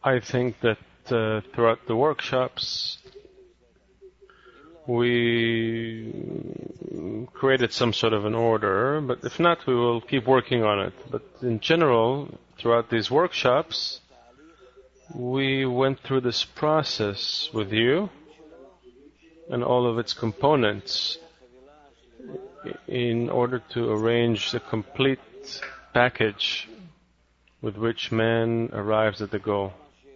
I think that throughout the workshops, we created some sort of an order, but if not, we will keep working on it. But in general, throughout these workshops, we went through this process with you and all of its components in order to arrange the complete package with which man arrives at the goal.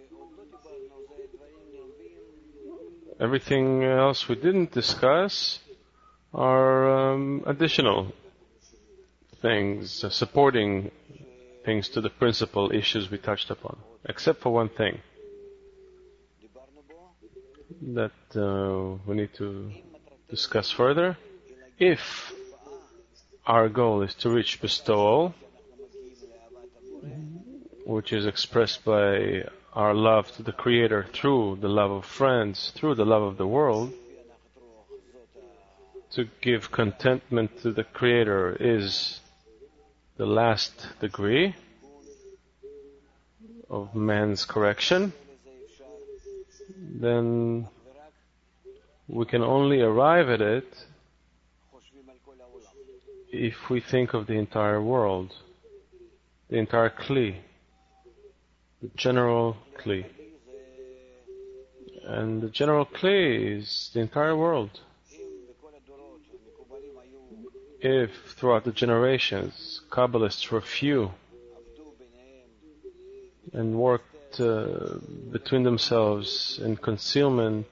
Everything else we didn't discuss are additional things, supporting things to the principal issues we touched upon, except for one thing that we need to discuss further. If our goal is to reach bestowal, which is expressed by our love to the Creator through the love of friends, through the love of the world, to give contentment to the Creator is the last degree of man's correction, then we can only arrive at it if we think of the entire world, the entire Kli, the general Kli. And the general Kli is the entire world. If throughout the generations Kabbalists were few and worked between themselves in concealment,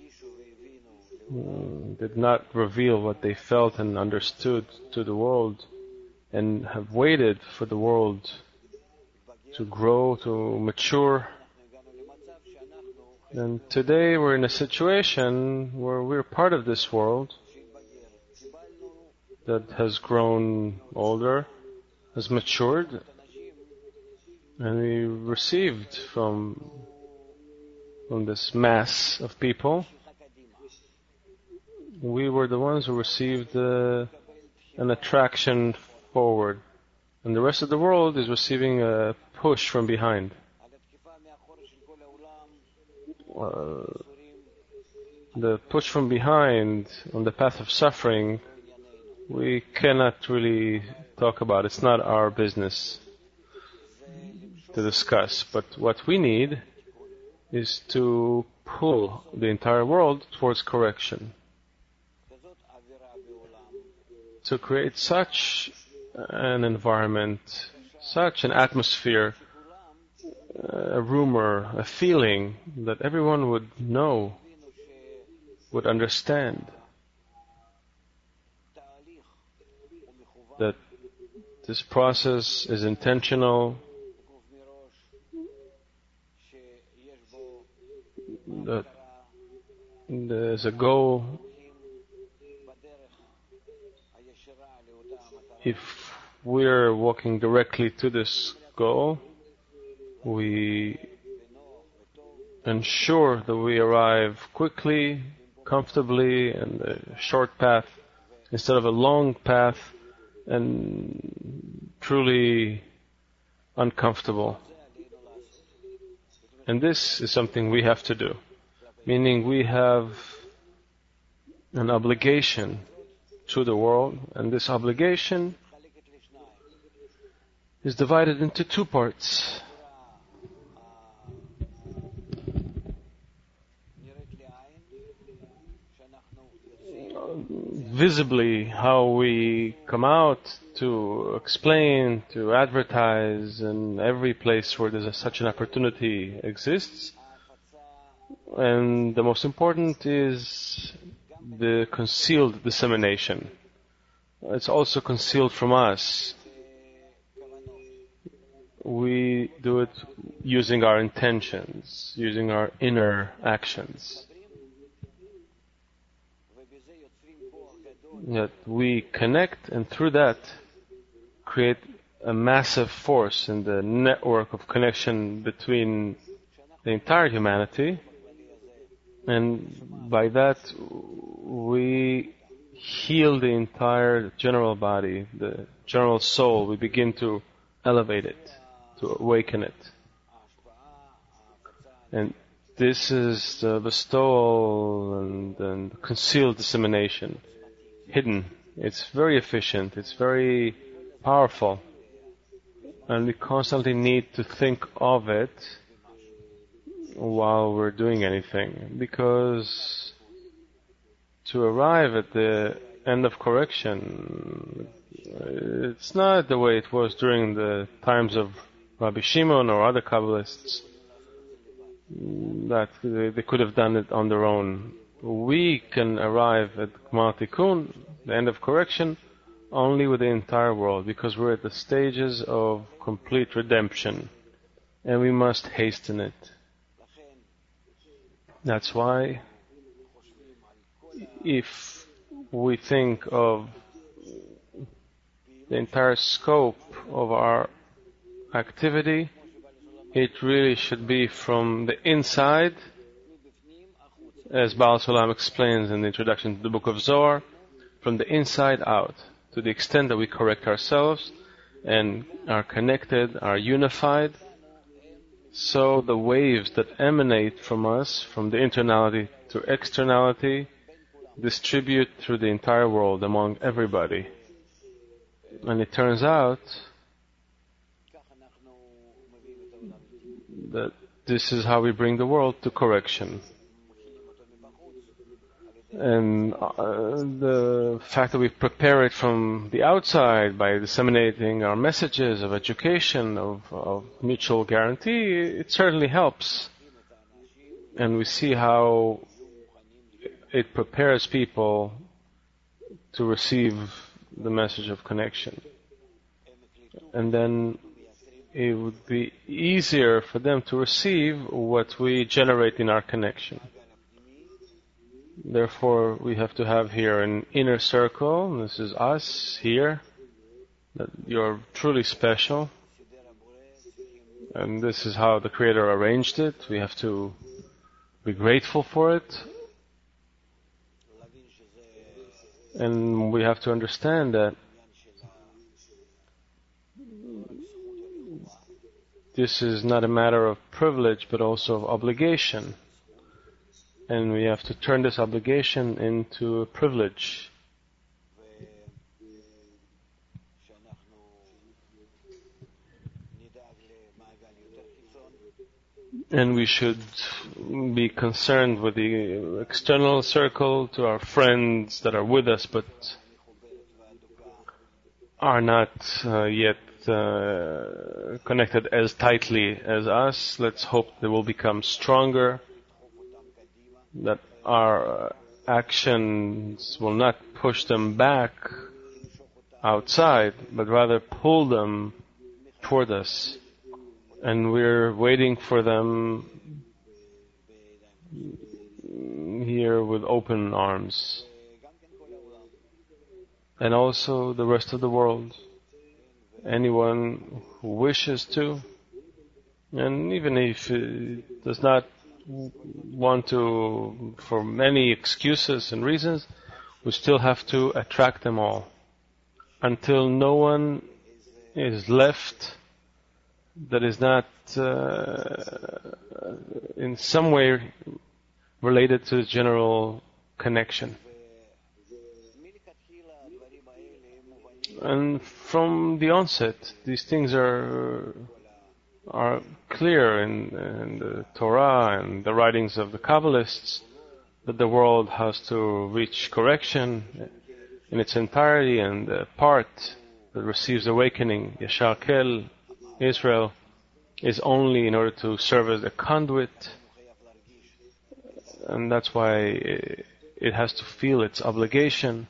did not reveal what they felt and understood to the world, and have waited for the world to grow, to mature. And today we're in a situation where we're part of this world that has grown older, has matured, and we received from this mass of people. We were the ones who received an attraction forward, and the rest of the world is receiving a push from behind. The push from behind on the path of suffering, we cannot really talk about. It's not our business to discuss. But what we need is to pull the entire world towards correction, to create such an environment, such an atmosphere, a rumor, a feeling that everyone would know, would understand that this process is intentional, that there's a goal. If we're walking directly to this goal, we ensure that we arrive quickly, comfortably, in a short path instead of a long path and truly uncomfortable. And this is something we have to do, meaning we have an obligation to the world, and this obligation is divided into two parts. Visibly, how we come out to explain, to advertise in every place where there's such an opportunity exists. And the most important is the concealed dissemination. It's also concealed from us. We do it using our intentions, using our inner actions. That we connect, and through that create a massive force in the network of connection between the entire humanity, and by that we heal the entire general body, the general soul. We begin to elevate it, to awaken it. And this is the bestowal and concealed dissemination, hidden. It's very efficient, it's very powerful, and we constantly need to think of it while we're doing anything, because to arrive at the end of correction, it's not the way it was during the times of Rabbi Shimon or other Kabbalists, that they could have done it on their own. We can arrive at Gmar Tikkun, the end of correction, only with the entire world, because we're at the stages of complete redemption, and we must hasten it. That's why, if we think of the entire scope of our activity, it really should be from the inside, as Baal Sulam explains in the introduction to the book of Zohar, from the inside out, to the extent that we correct ourselves and are connected, are unified. So the waves that emanate from us, from the internality to externality, distribute through the entire world among everybody. And it turns out that this is how we bring the world to correction. And the fact that we prepare it from the outside by disseminating our messages of education, of mutual guarantee, it certainly helps. And we see how it prepares people to receive the message of connection. And then it would be easier for them to receive what we generate in our connection. Therefore, we have to have here an inner circle. This is us here. That you're truly special. And this is how the Creator arranged it. We have to be grateful for it. And we have to understand that this is not a matter of privilege, but also of obligation. And we have to turn this obligation into a privilege. And we should be concerned with the external circle, to our friends that are with us but are not yet connected as tightly as us. Let's hope they will become stronger, that our actions will not push them back outside, but rather pull them toward us. And we're waiting for them here with open arms. And also the rest of the world. Anyone who wishes to, and even if it does not want to, for many excuses and reasons, we still have to attract them all, until no one is left that is not in some way related to the general connection. And from the onset, these things are clear in the Torah and the writings of the Kabbalists, that the world has to reach correction in its entirety, and the part that receives awakening, Yashar Kel, Israel, is only in order to serve as a conduit. And that's why it has to feel its obligation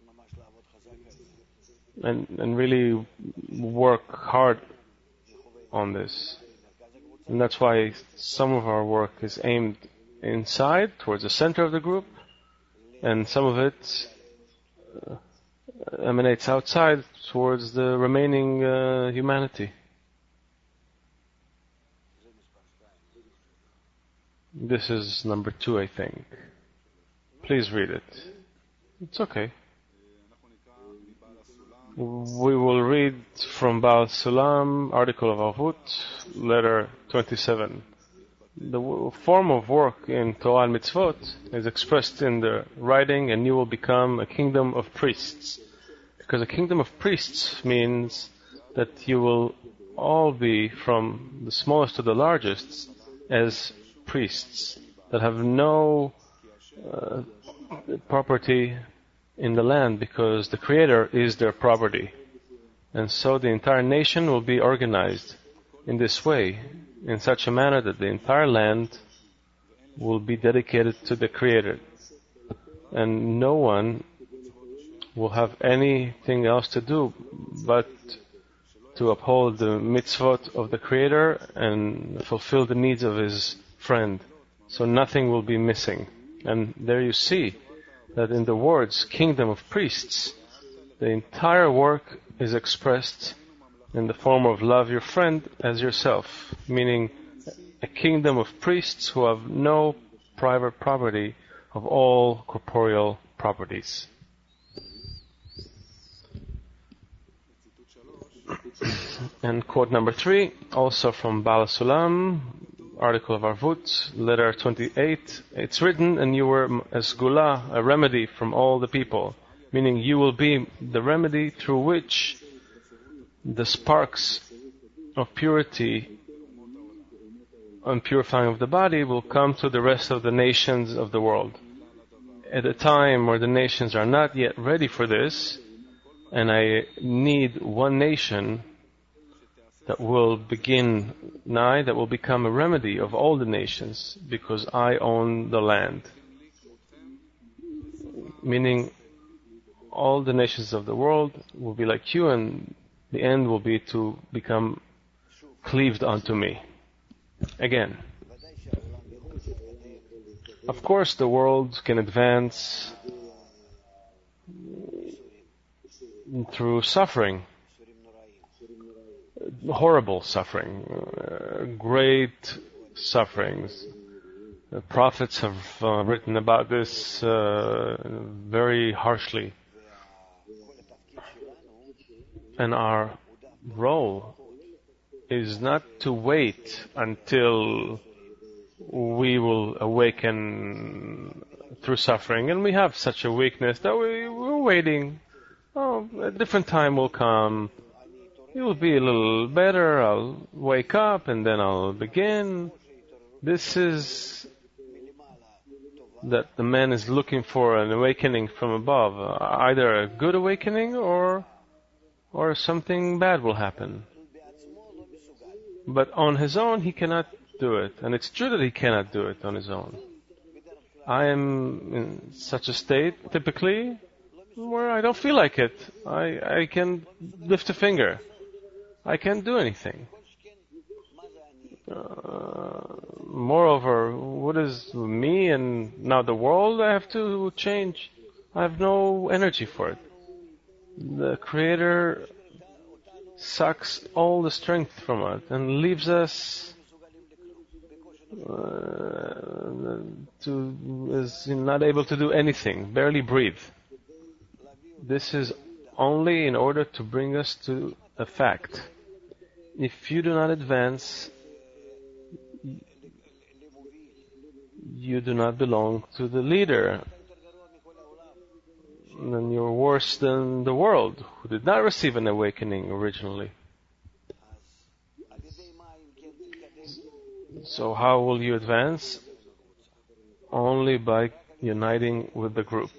and really work hard on this. And that's why some of our work is aimed inside, towards the center of the group, and some of it emanates outside, towards the remaining humanity. This is number 2, I think. Please read it. It's okay. We will read from Baal Sulam, article of Avut, letter 27. the form of work in Torah and Mitzvot is expressed in the writing, and you will become a kingdom of priests. Because a kingdom of priests means that you will all be, from the smallest to the largest, as priests that have no property in the land, because the Creator is their property. And so the entire nation will be organized in this way, in such a manner that the entire land will be dedicated to the Creator. And no one will have anything else to do but to uphold the mitzvot of the Creator and fulfill the needs of his friend. So nothing will be missing. And there you see that in the words kingdom of priests, the entire work is expressed in the form of love your friend as yourself, meaning a kingdom of priests who have no private property of all corporeal properties. And quote number 3, also from Baal Sulam, article of Arvut, letter 28. It's written, and you were a sgula, a remedy from all the people, meaning you will be the remedy through which the sparks of purity and purifying of the body will come to the rest of the nations of the world. At a time where the nations are not yet ready for this, and I need one nation that will begin nigh, that will become a remedy of all the nations, because I own the land. Meaning, all the nations of the world will be like you, and the end will be to become cleaved unto me. Again, of course the world can advance through suffering, horrible suffering, great sufferings. The prophets have written about this very harshly. And our role is not to wait until we will awaken through suffering. And we have such a weakness that we're waiting. Oh, a different time will come. It will be a little better. I'll wake up and then I'll begin. This is that the man is looking for an awakening from above. Either a good awakening or something bad will happen. But on his own, he cannot do it. And it's true that he cannot do it on his own. I am in such a state, typically, where I don't feel like it. I can lift a finger. I can't do anything. Moreover, what is me and now the world? I have to change. I have no energy for it. The Creator sucks all the strength from it and leaves us is not able to do anything, barely breathe. This is only in order to bring us to a fact. If you do not advance, you do not belong to the leader. Then you're worse than the world, who did not receive an awakening originally. So how will you advance? Only by uniting with the group.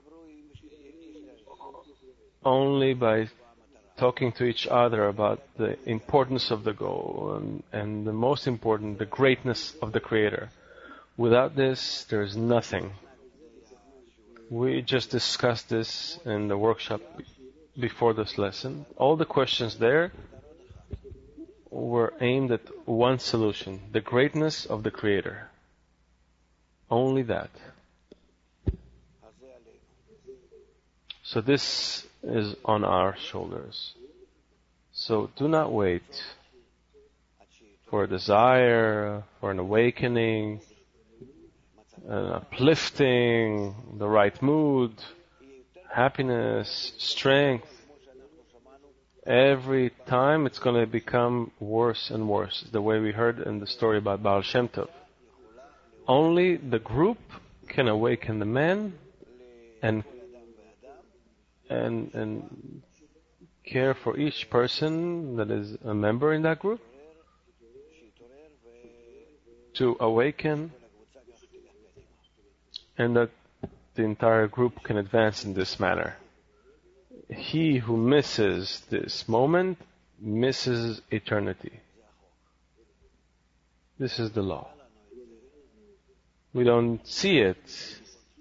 Only by talking to each other about the importance of the goal and the most important, the greatness of the Creator. Without this, there's nothing. We just discussed this in the workshop before this lesson. All the questions there were aimed at one solution, the greatness of the Creator. Only that. So this is on our shoulders. So do not wait for a desire, for an awakening, an uplifting, the right mood, happiness, strength. Every time it's going to become worse and worse. The way we heard in the story about Baal Shem Tov. only the group can awaken the man and care for each person that is a member in that group to awaken, and that the entire group can advance in this manner. He who misses this moment misses eternity. This is the law. We don't see it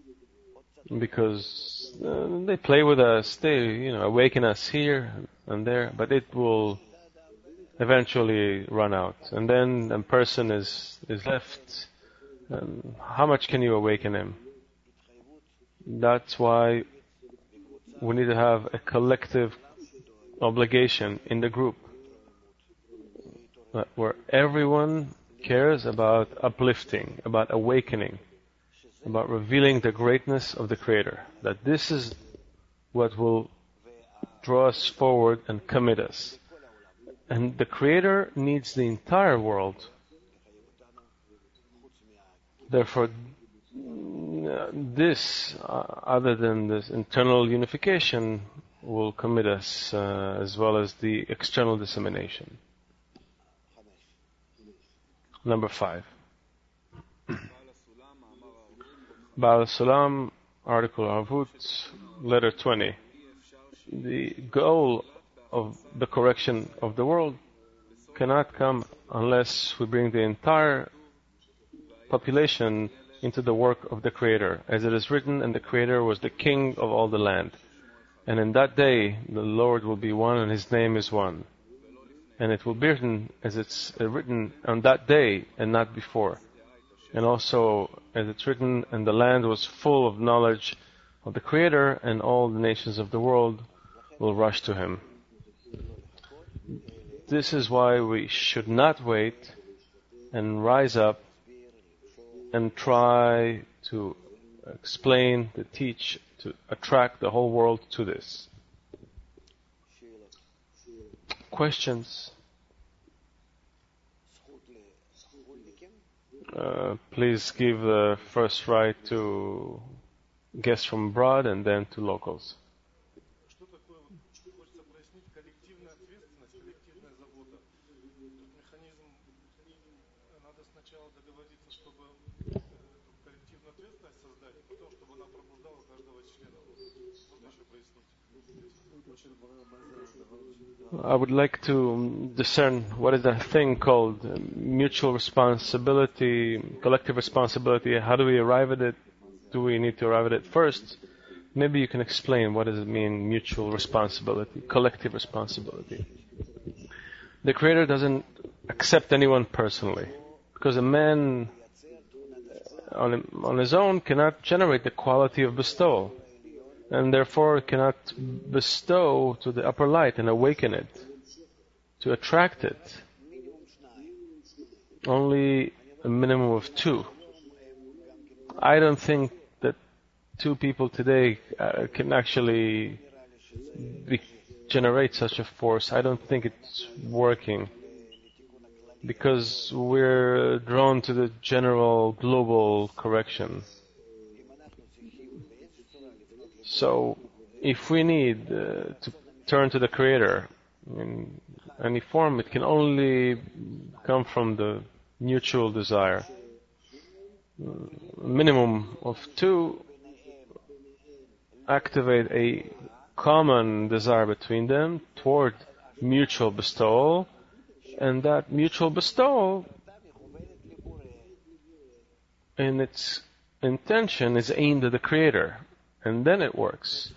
because they play with us, they awaken us here and there, but it will eventually run out. And then a person is left. How much can you awaken him? That's why we need to have a collective obligation in the group where everyone cares about uplifting, about awakening, about revealing the greatness of the Creator. That this is what will draw us forward and commit us. And the Creator needs the entire world. Therefore, this, other than this internal unification, will commit us as well as the external dissemination. Number 5. Baal Sulam, Article Arvut, Letter 20. The goal of the correction of the world cannot come unless we bring the entire population into the work of the Creator. As it is written, and the Creator was the king of all the land. And in that day the Lord will be one and His name is one. And it will be written as it's written on that day and not before. And also as it's written, and the land was full of knowledge of the Creator, and all the nations of the world will rush to Him. This is why we should not wait and rise up and try to explain, to teach, to attract the whole world to this. Questions? Please give the first right to guests from abroad and then to locals. I would like to discern what is that thing called mutual responsibility, collective responsibility. How do we arrive at it? Do we need to arrive at it first? Maybe you can explain what does it mean, mutual responsibility, collective responsibility. The Creator doesn't accept anyone personally, because a man on his own cannot generate the quality of bestowal, and therefore cannot bestow to the upper light and awaken it, to attract it. Only a minimum of 2. I don't think that 2 people today can actually generate such a force. I don't think it's working, because we're drawn to the general global correction. So, if we need to turn to the Creator in any form, it can only come from the mutual desire. Minimum of 2 activate a common desire between them toward mutual bestowal, and that mutual bestowal in its intention is aimed at the Creator. And then it works.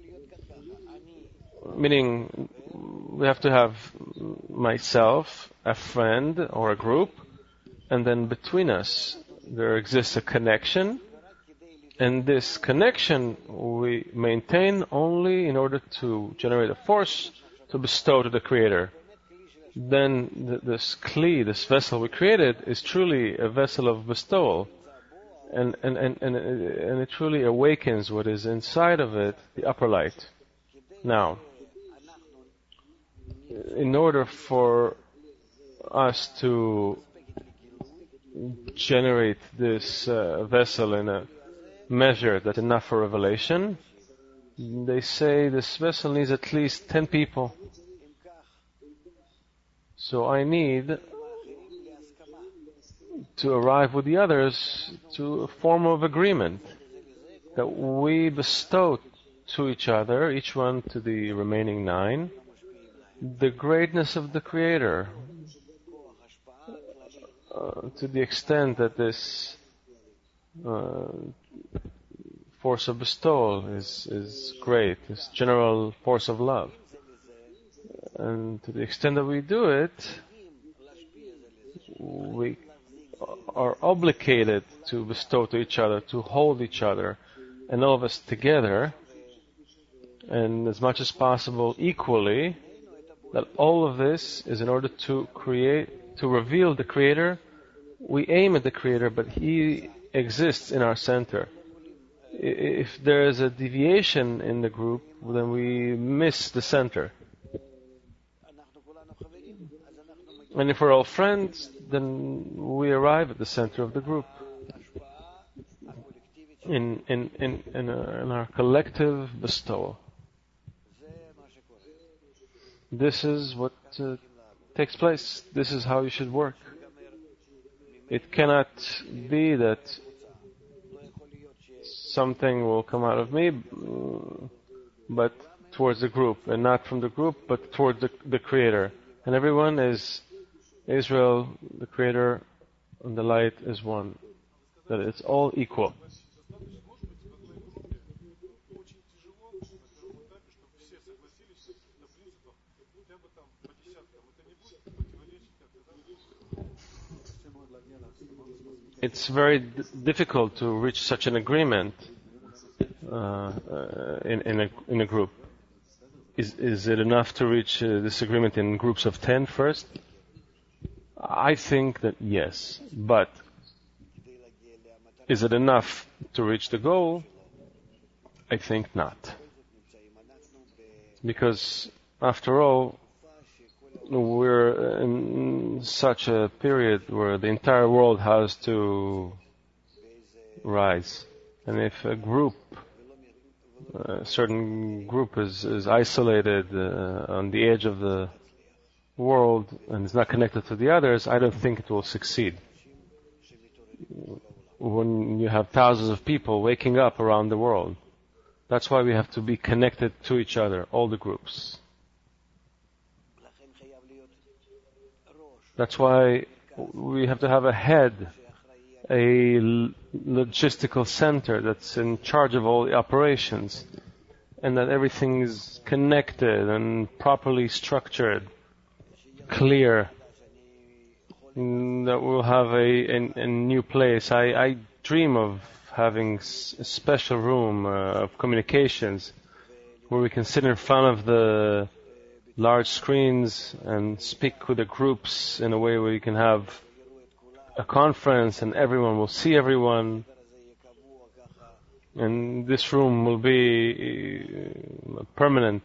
Meaning, we have to have myself, a friend, or a group, and then between us there exists a connection, and this connection we maintain only in order to generate a force to bestow to the Creator. Then this kli, this vessel we created, is truly a vessel of bestowal. And it truly awakens what is inside of it, the upper light. Now, in order for us to generate this vessel in a measure that's enough for revelation, they say this vessel needs at least 10 people. So I need to arrive with the others to a form of agreement that we bestow to each other, each one to the remaining 9, the greatness of the Creator, to the extent that this force of bestowal is great, this general force of love. And to the extent that we do it, we are obligated to bestow to each other, to hold each other, and all of us together, and as much as possible equally, that all of this is in order to reveal the Creator. We aim at the Creator, but He exists in our center. If there is a deviation in the group, then we miss the center. And if we're all friends, then we arrive at the center of the group. In our collective bestowal. This is what takes place. This is how you should work. It cannot be that something will come out of me, but towards the group, and not from the group, but toward the Creator. And everyone is Israel, the Creator, and the light is one. That it's all equal. It's very difficult to reach such an agreement in a group. Is it enough to reach this agreement in groups of 10 first? I think that yes, but is it enough to reach the goal? I think not. Because after all, we're in such a period where the entire world has to rise. And if a group, a certain group is isolated on the edge of the world and is not connected to the others, I don't think it will succeed. When you have thousands of people waking up around the world, that's why we have to be connected to each other, all the groups. That's why we have to have a head, a logistical center that's in charge of all the operations, and that everything is connected and properly structured, clear, that we'll have a new place. I dream of having a special room of communications where we can sit in front of the large screens and speak with the groups in a way where you can have a conference and everyone will see everyone. And this room will be a permanent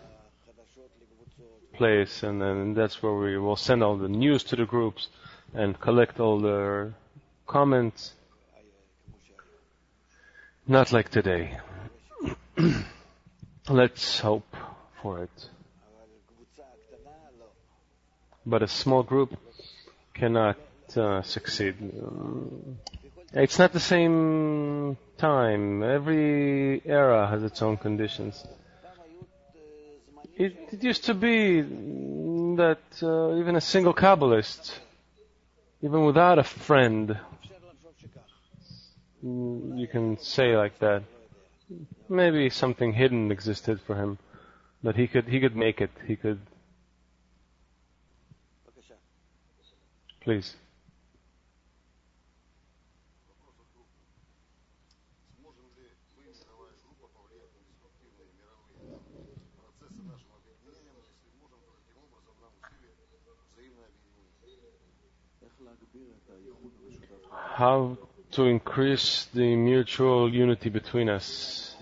place, and then that's where we will send all the news to the groups and collect all their comments. Not like today. Let's hope for it. But a small group cannot succeed. It's not the same time. Every era has its own conditions. It used to be that even a single Kabbalist, even without a friend, you can say like that. Maybe something hidden existed for him, but he could make it. He could. Please. How to increase the mutual unity between us?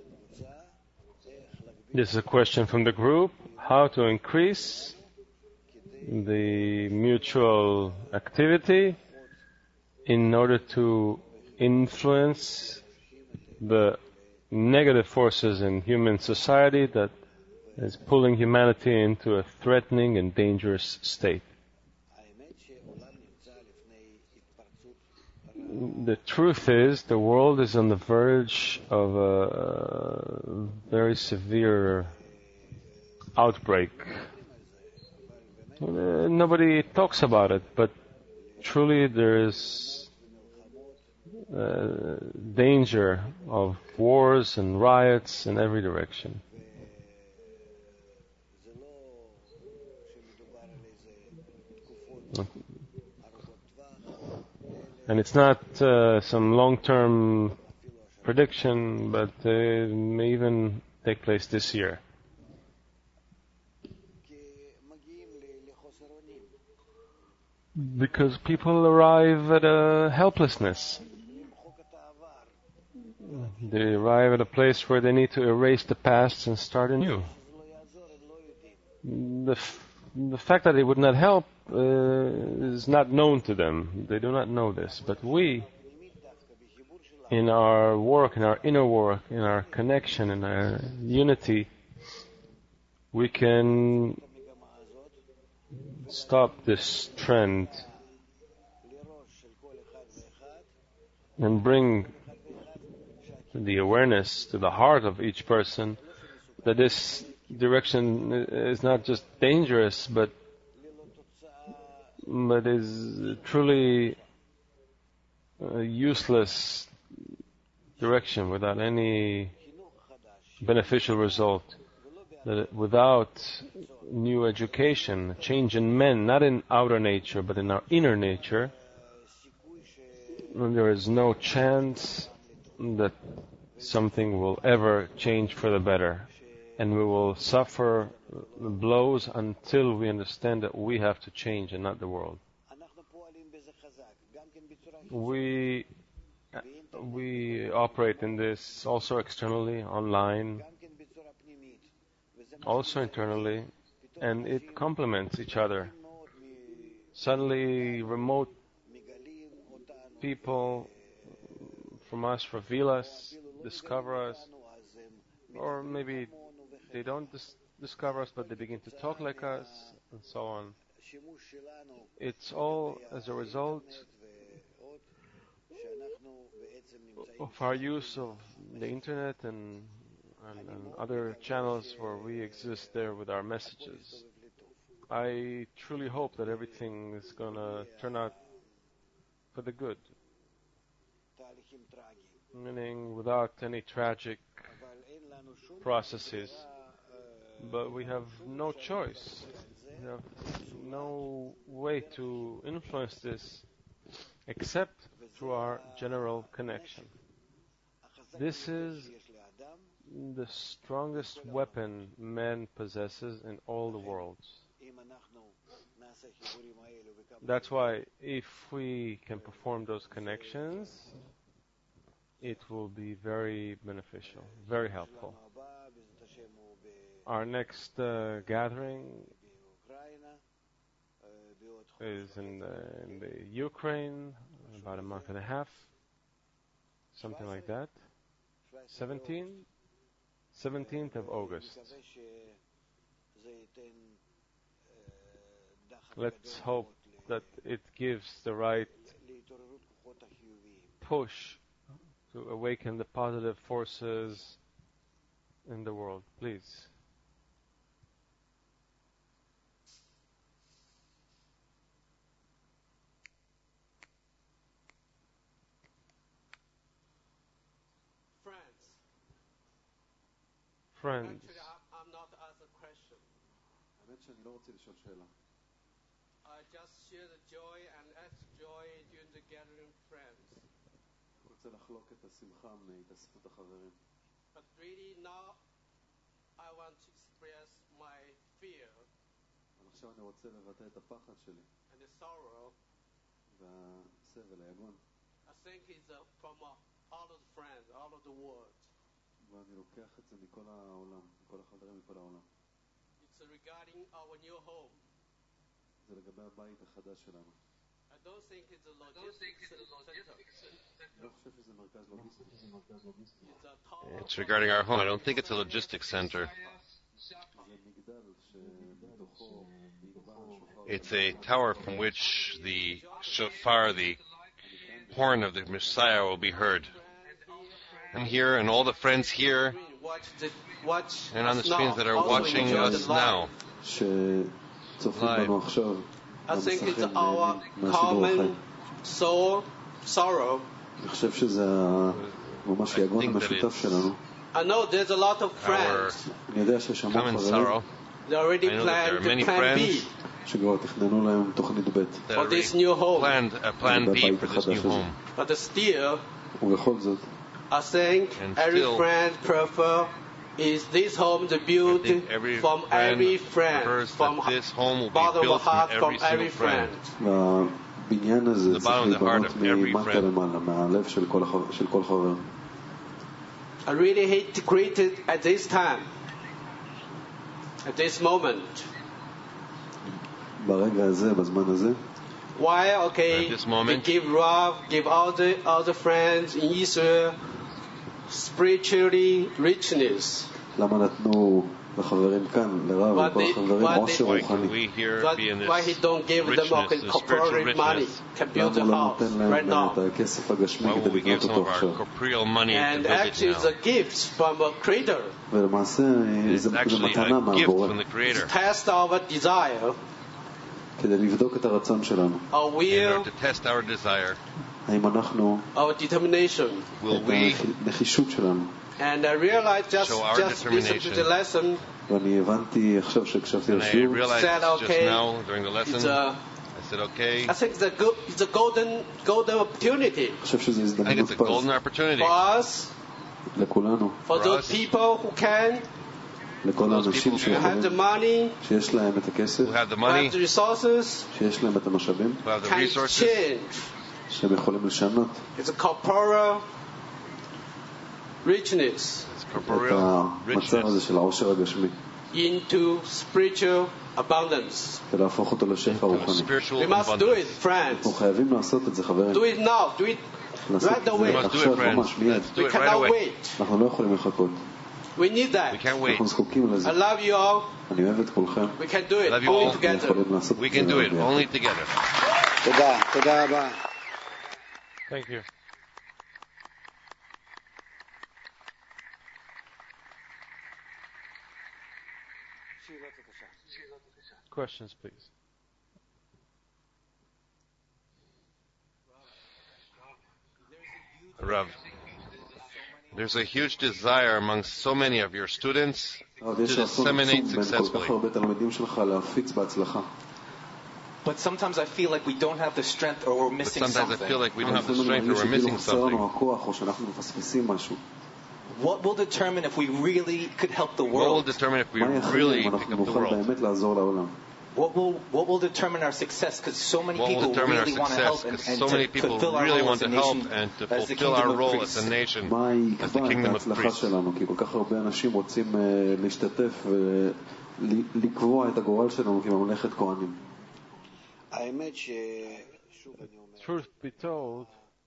This is a question from the group. How to increase the mutual activity in order to influence the negative forces in human society that is pulling humanity into a threatening and dangerous state. The truth is, the world is on the verge of a very severe outbreak. Nobody talks about it, but truly there is danger of wars and riots in every direction. And it's not some long-term prediction, but it may even take place this year. Because people arrive at a helplessness. They arrive at a place where they need to erase the past and start anew. The fact that it would not help is not known to them. They do not know this. But we, in our work, in our inner work, in our connection, in our unity, we can stop this trend and bring the awareness to the heart of each person that this direction is not just dangerous, but is truly a useless direction without any beneficial result. That without new education, change in men, not in outer nature, but in our inner nature, there is no chance that something will ever change for the better. And we will suffer blows until we understand that we have to change and not the world. We operate in this also externally, online, also internally, and it complements each other. Suddenly, remote people from us reveal us, discover us, or maybe they don't discover us, but they begin to talk like us, and so on. It's all as a result of our use of the internet and other channels where we exist there with our messages. I truly hope that everything is going to turn out for the good, meaning without any tragic processes. But we have no choice. We have no way to influence this except through our general connection. This is the strongest weapon man possesses in all the worlds. That's why if we can perform those connections, it will be very beneficial, very helpful. Our next gathering is in the Ukraine, about a month and a half, something like that. 17th of August. Let's hope that it gives the right push to awaken the positive forces in the world. Please. Friends. Actually, I'm not asked a question. I just share the joy and ask joy during the gathering friends. But really now I want to express my fear and the sorrow. I think it's from all of the friends, all of the world. It's regarding our new home. I don't think it's a logistics center. It's a tower. It's regarding our home. I don't think it's a logistics center. It's a tower from which the shofar, the horn of the Messiah, will be heard. I'm here, and all the friends here, and on the screens that are watching us now. Live. I think it's our common soul sorrow. I think that it's I know there's a lot of our friends. common sorrow. They already I know that there are planned many the plan B that for already this new home. planned a plan B for this new home. But still, ובכל זאת, I think And every still, friend prefer is this home to I build think every from every friend, prefers from that this home will be bottom of built heart, from from every every single friend. friend. והבניין הזה The צריך bottom of the heart להיבנות of every ממטה friend. למעלה, מהלב של כל חבר. I really hate to create it at this time, at this moment. ברגע הזה, בזמן הזה, Why? Okay, At this we moment. give love, give all the friends in Israel spiritually richness. למה נתנו לחברים כאן, לרב But ולכל they- החברים, but עושר Why can רוחני? we here But be in why he this don't give them richness, okay, this spiritual corporate money, richness? can build למה a הוא לא house נותן right להם את now? הכסף הגשמי Why כדי will we give לבנות some אותו of our עכשיו? corporeal money to And build it actually, it's now? a gift from a creator. ולמעשה It's זה actually מתנה a gift מהבורא, from the Creator Test our desire, כדי לבדוק את הרצון שלנו. our in will, order to test our desire. האם אנחנו, our determination. Will את we הנחישות שלנו. And I realized just Show our listen to determination. the lesson. ואני הבנתי עכשיו שהקשבתי and I לשיעור, realized Said, just okay, now during the It's lesson, a, I said, okay, I think it's a golden opportunity אני חושב שזו I think הזדמנות it's a golden פז opportunity for us, לכולנו, for For those us. people who can, לכל those האנשים people who who have the שיכולים, money, שיש להם את הכסף, who have the who have money, the resources, שיש להם את המשאבים, who have the can resources, change. שהם יכולים לשנות It's a corporal richness it's את corporeal המצב הזה richness, של העושר הגשמי, into spiritual abundance. ולהפוך אותו לשפע to רוחני. spiritual We must do it, abundance. friends. אנחנו חייבים לעשות את זה, חברים. Do it now. Do it לעשות right את זה away. We must do עכשיו, it, friends. ממש מיד. Let's do We it right cannot away. wait. אנחנו לא יכולים לחכות. We need We that. can't wait. אנחנו זקוקים לזה. I love you all. אני אוהב את כולכם. We can do it Love you only all. אנחנו together. יכולים לעשות We את can זה do it ביחד. only together. תודה, תודה רבה. Thank you. Questions, please. Rav, there's a huge desire among so many of your students אבל יש to רצון disseminate עצום בין כל successfully. כך הרבה תלמידים שלך להפיץ בהצלחה. But sometimes I feel like we don't have the strength or we're But missing sometimes I something. feel like we don't have the לפעמים אני strength or מרגיש we're שכאילו missing חסר לנו something. הכוח או שאנחנו מפספסים משהו. What will determine if we really could help the What will world? determine if we מה יכריע really אם pick אנחנו up the נוכל world? באמת לעזור לעולם? What will determine our success? Because so many What will people determine our really want to success? help and, Because and so many to people fulfill our really role want as a to help nation, and to as the fulfill kingdom our of role priests. as a nation, מה as the יקבע את kingdom of ההצלחה priests. שלנו? כי כל כך הרבה אנשים רוצים להשתתף ולקבוע את הגורל שלנו כממלכת כהנים. האמת ששוב אני אומר, Truth be told,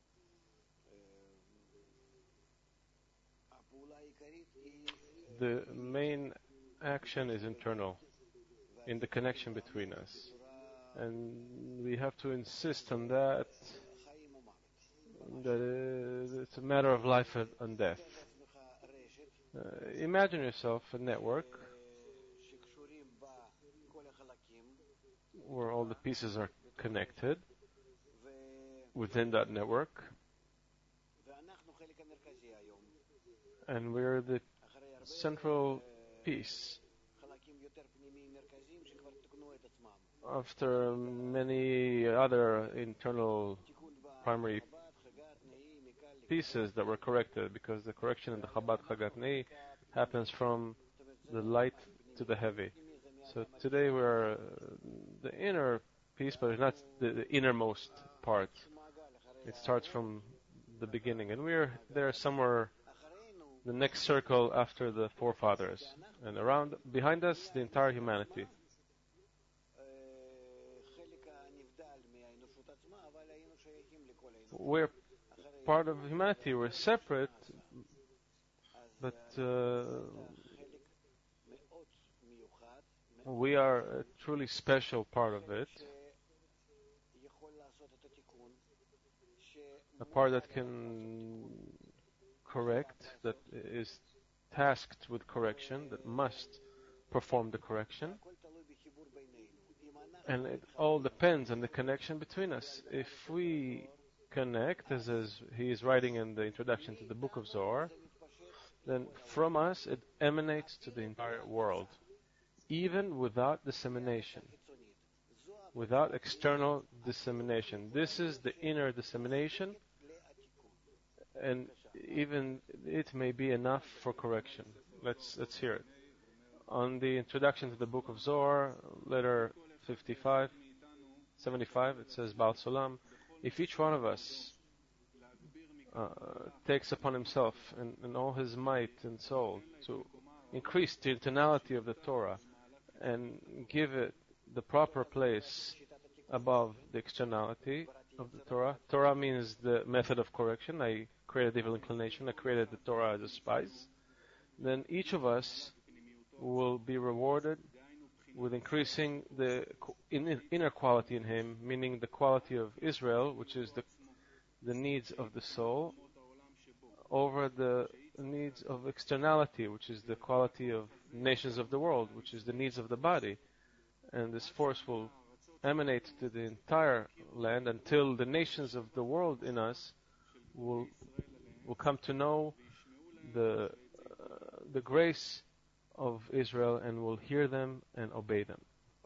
הפעולה העיקרית היא the main action is internal, in the connection between us. And we have to insist on that, חיים ומוות. that it's a matter of life and death. תאר לעצמך רשת Imagine yourself a network שקשורים בה כל החלקים, where all the pieces are connected ו- within that network, ואנחנו חלק המרכזי היום. and we're the אחרי הרבה central piece. חלקים יותר פנימיים מרכזיים שכבר תקנו את עצמם. After many other internal תיקון primary בחב"ד, חג"ת, נאי, מיקל, pieces that were corrected, because the correction in the Chabad Chagat Nei happens from the light to the heavy. So today we're the inner piece, but it's not the innermost part. It starts from the beginning, and we're there somewhere, אחרינו the next circle after the forefathers, and around behind us the entire humanity. חלק הנבדל מהאנושות We're part of humanity. We're separate, but we are a truly special part of it. A part that can correct, that is tasked with correction, that must perform the correction. And it all depends on the connection between us. If we connect, as he is writing in the introduction to the Book of Zohar, then from us it emanates to the entire world, even without dissemination, without external dissemination. This is the inner dissemination, and even it may be enough for correction. Let's hear it. On the introduction to the Book of Zohar, letter 75, it says, Baal Sulam, if each one of us takes upon himself in all his might and soul to increase the internality of the Torah and give it the proper place above the externality of the Torah. Torah means the method of correction. I created evil inclination. I created the Torah as a spice. Then each of us will be rewarded with increasing the inner quality in him, meaning the quality of Israel, which is the needs of the soul, over the needs of externality, which is the quality of nations of the world, which is the needs of the body. And this force will emanate to the entire land until the nations of the world in us will come to know the grace of Israel and will hear them and obey them.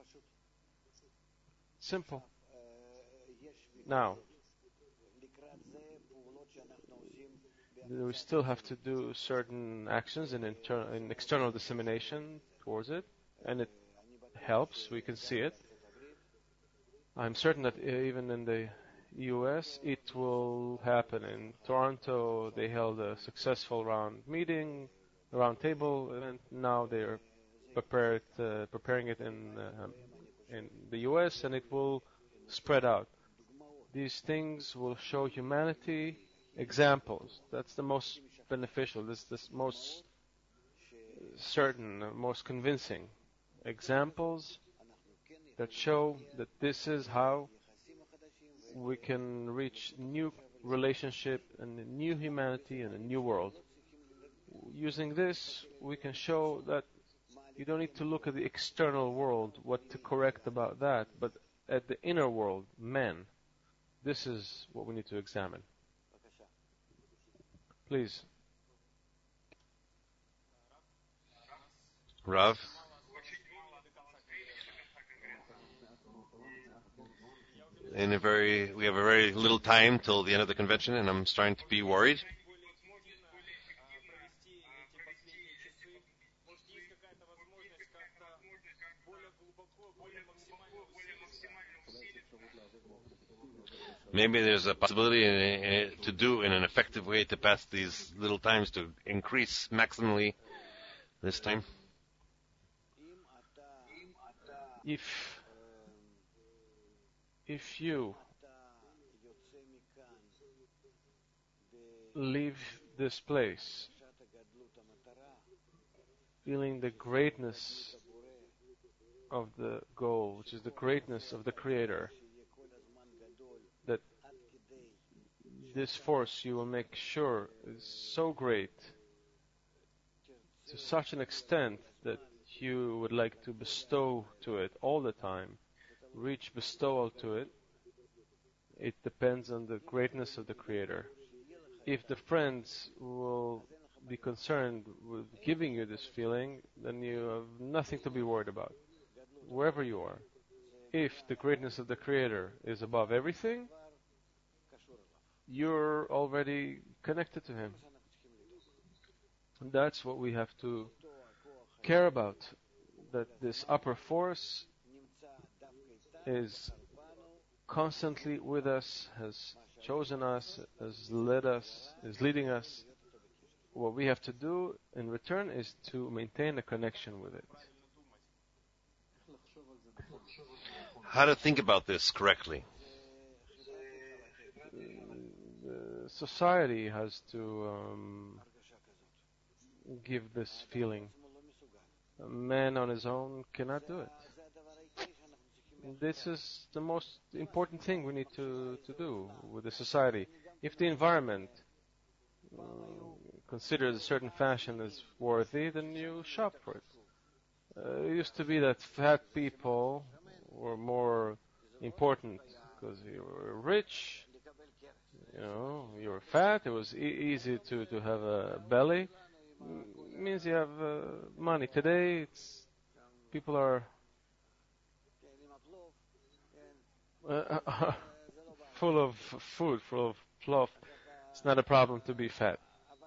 Simple. Now, we still have to do certain actions in external dissemination towards it, and it helps. We can see it. I'm certain that even in the US, it will happen. In Toronto, they held a successful round table event. Now they're preparing it in the US, and it will spread out. These things will show humanity examples. That's the most beneficial. This most certain, most convincing examples that show that this is how we can reach new relationship and a new humanity and a new world. Using this, we can show that you don't need to look at the external world, what to correct about that, but at the inner world, man. This is what we need to examine. Please. Rav? We have a very little time till the end of the convention, and I'm starting to be worried. Maybe there's a possibility to do in an effective way to pass these little times to increase maximally this time. If you leave this place feeling the greatness of the goal, which is the greatness of the Creator, that this force you will make sure is so great to such an extent that you would like to bestow to it all the time, reach bestowal to it. It depends on the greatness of the Creator. If the friends will be concerned with giving you this feeling, then you have nothing to be worried about, wherever you are. If the greatness of the Creator is above everything, you're already connected to Him. And that's what we have to care about, that this upper force is constantly with us, has chosen us, has led us, is leading us. What we have to do in return is to maintain a connection with it. How to think about this correctly? the society has to give this feeling. A man on his own cannot do it. This is the most important thing we need to do with the society. If the environment considers a certain fashion as worthy, then you shop for it. It used to be that fat people were more important because you were rich, you were fat, it was easy to have a belly. Means you have money. Today, people are full of food, full of fluff. It's not a problem to be fat.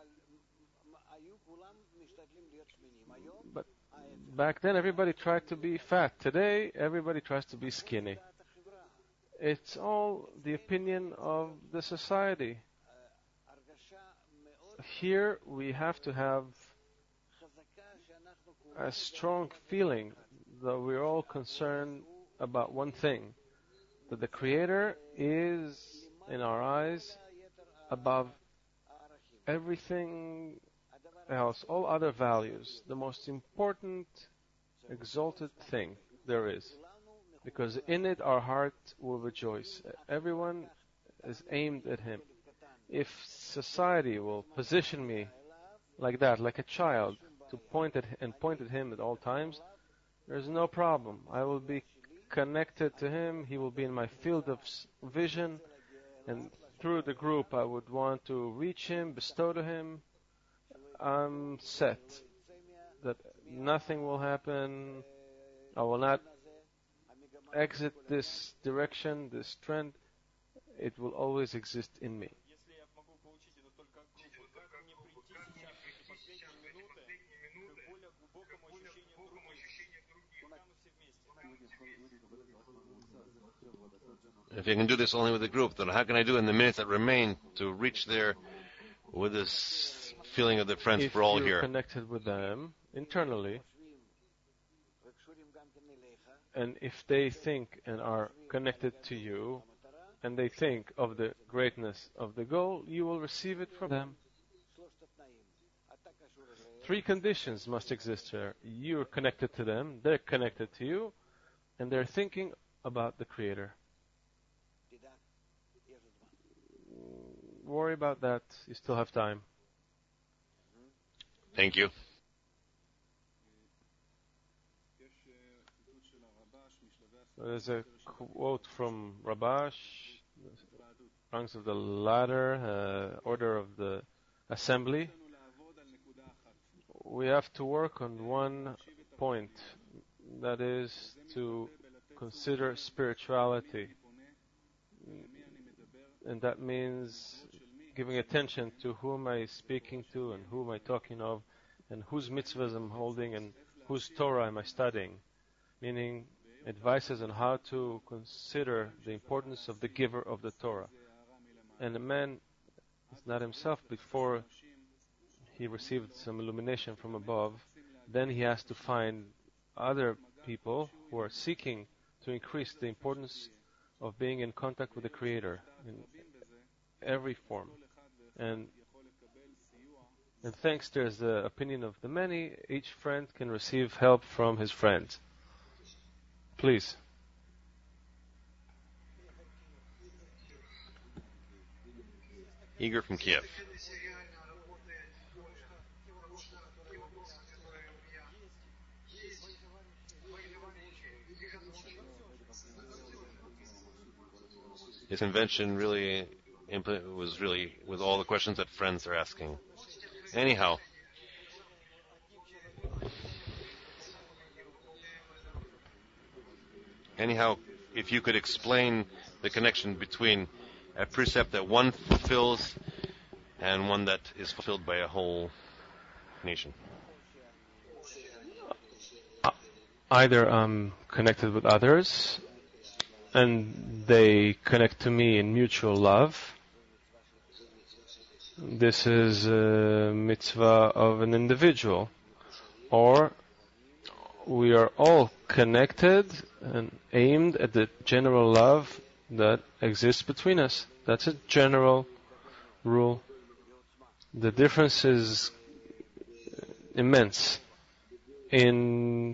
But back then, everybody tried to be fat. Today, everybody tries to be skinny. It's all the opinion of the society. Here, we have to have a strong feeling that we're all concerned about one thing, that the Creator is, in our eyes, above everything else, all other values, the most important, exalted thing there is. Because in it our heart will rejoice. Everyone is aimed at Him. If society will position me like that, like a child, to point at Him at all times, there's no problem. I will be connected to Him. He will be in my field of vision, and through the group I would want to reach Him, bestow to Him. I'm set that nothing will happen. I will not exit this direction, this trend. It will always exist in me. If you can do this only with a group, then how can I do in the minutes that remain to reach there with this feeling of the friends for all here? If here? you're connected with them internally, and if they think and are connected to you, and they think of the greatness of the goal, you will receive it from them. 3 conditions must exist here. You're connected to them, they're connected to you, and they're thinking about the Creator. Worry about that. You still have time. Thank you. There's a quote from Rabash, rungs of the ladder, order of the assembly. We have to work on one point, that is to consider spirituality. And that means giving attention to who am I speaking to and who am I talking of and whose mitzvahs I'm holding and whose Torah am I studying. Meaning advices on how to consider the importance of the giver of the Torah. And a man is not himself before he received some illumination from above. Then he has to find other people who are seeking to increase the importance of being in contact with the Creator in every form. And thanks, there's the opinion of the many, each friend can receive help from his friends. Please. Igor from Kiev. His invention really was really with all the questions that friends are asking. Anyhow, if you could explain the connection between a precept that one fulfills and one that is fulfilled by a whole nation. Either I'm connected with others and they connect to me in mutual love. This is a mitzvah of an individual. Or we are all connected and aimed at the general love that exists between us. That's a general rule. The difference is immense in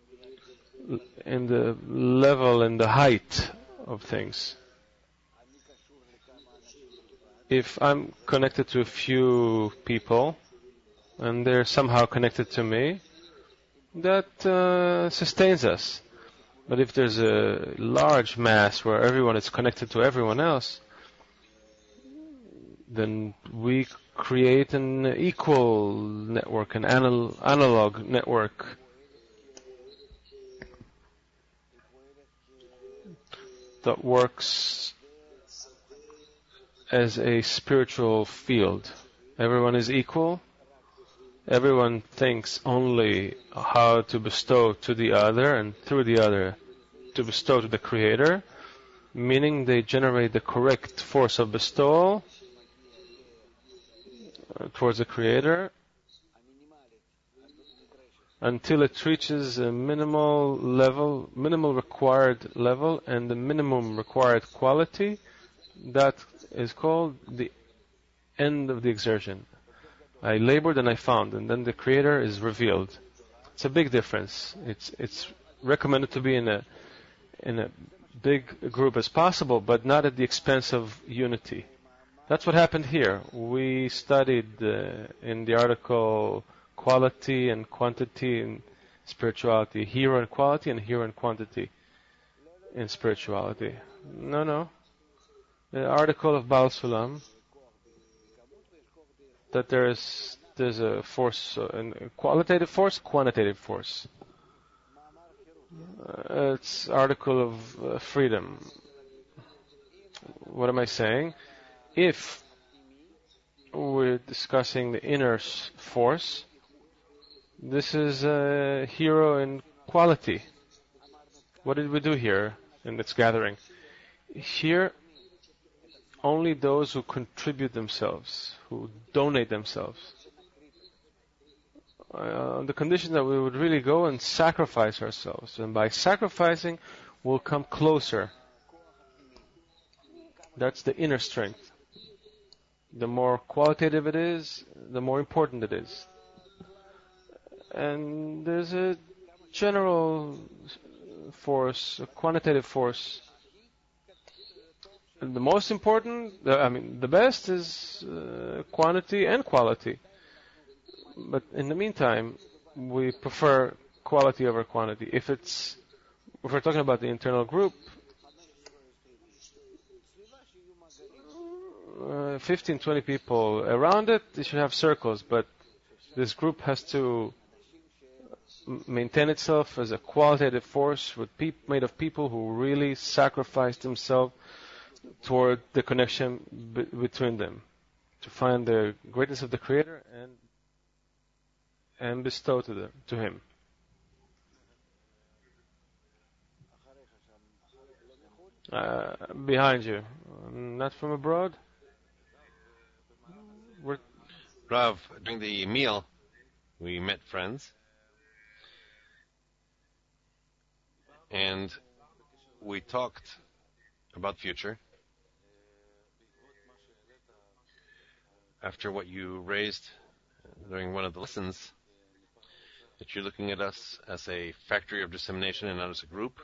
the level and the height of things. If I'm connected to a few people and they're somehow connected to me, that sustains us. But if there's a large mass where everyone is connected to everyone else, then we create an equal network, an analog network. That works as a spiritual field. Everyone is equal. Everyone thinks only how to bestow to the other and through the other to bestow to the Creator, meaning they generate the correct force of bestowal towards the Creator until it reaches a minimal required level and the minimum required quality. That is called the end of the exertion. I labored and I found, and then the Creator is revealed. It's a big difference. It's recommended to be in a big group as possible, but not at the expense of unity. That's what happened here. We studied in the article quality and quantity in spirituality, hero and quality and hero and quantity in spirituality. No. The article of Baal Sulam, that there's a force, a qualitative force, quantitative force. It's article of freedom. What am I saying? If we're discussing the inner force, this is a hero in quality. What did we do here in this gathering? Here, only those who contribute themselves, who donate themselves, on the condition that we would really go and sacrifice ourselves. And by sacrificing, we'll come closer. That's the inner strength. The more qualitative it is, the more important it is. And there's a general force, a quantitative force. And the most important, the best is quantity and quality. But in the meantime, we prefer quality over quantity. If we're talking about the internal group, 15, 20 people around it, they should have circles, but this group has to maintain itself as a qualitative force made of people who really sacrificed themselves toward the connection between them, to find the greatness of the Creator and bestow to Him. Behind you, not from abroad. Rav, during the meal, we met friends, and we talked about future. After what you raised during one of the lessons, that you're looking at us as a factory of dissemination and not as a group.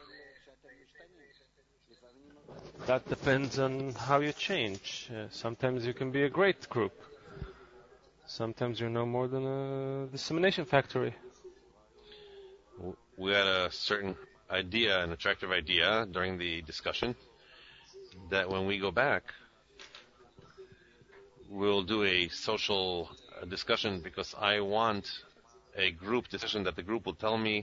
That depends on how you change. Sometimes you can be a great group. Sometimes you're no more than a dissemination factory. We had a certain idea, an attractive idea during the discussion, that when we go back, we'll do a social discussion, because I want a group discussion that the group will tell me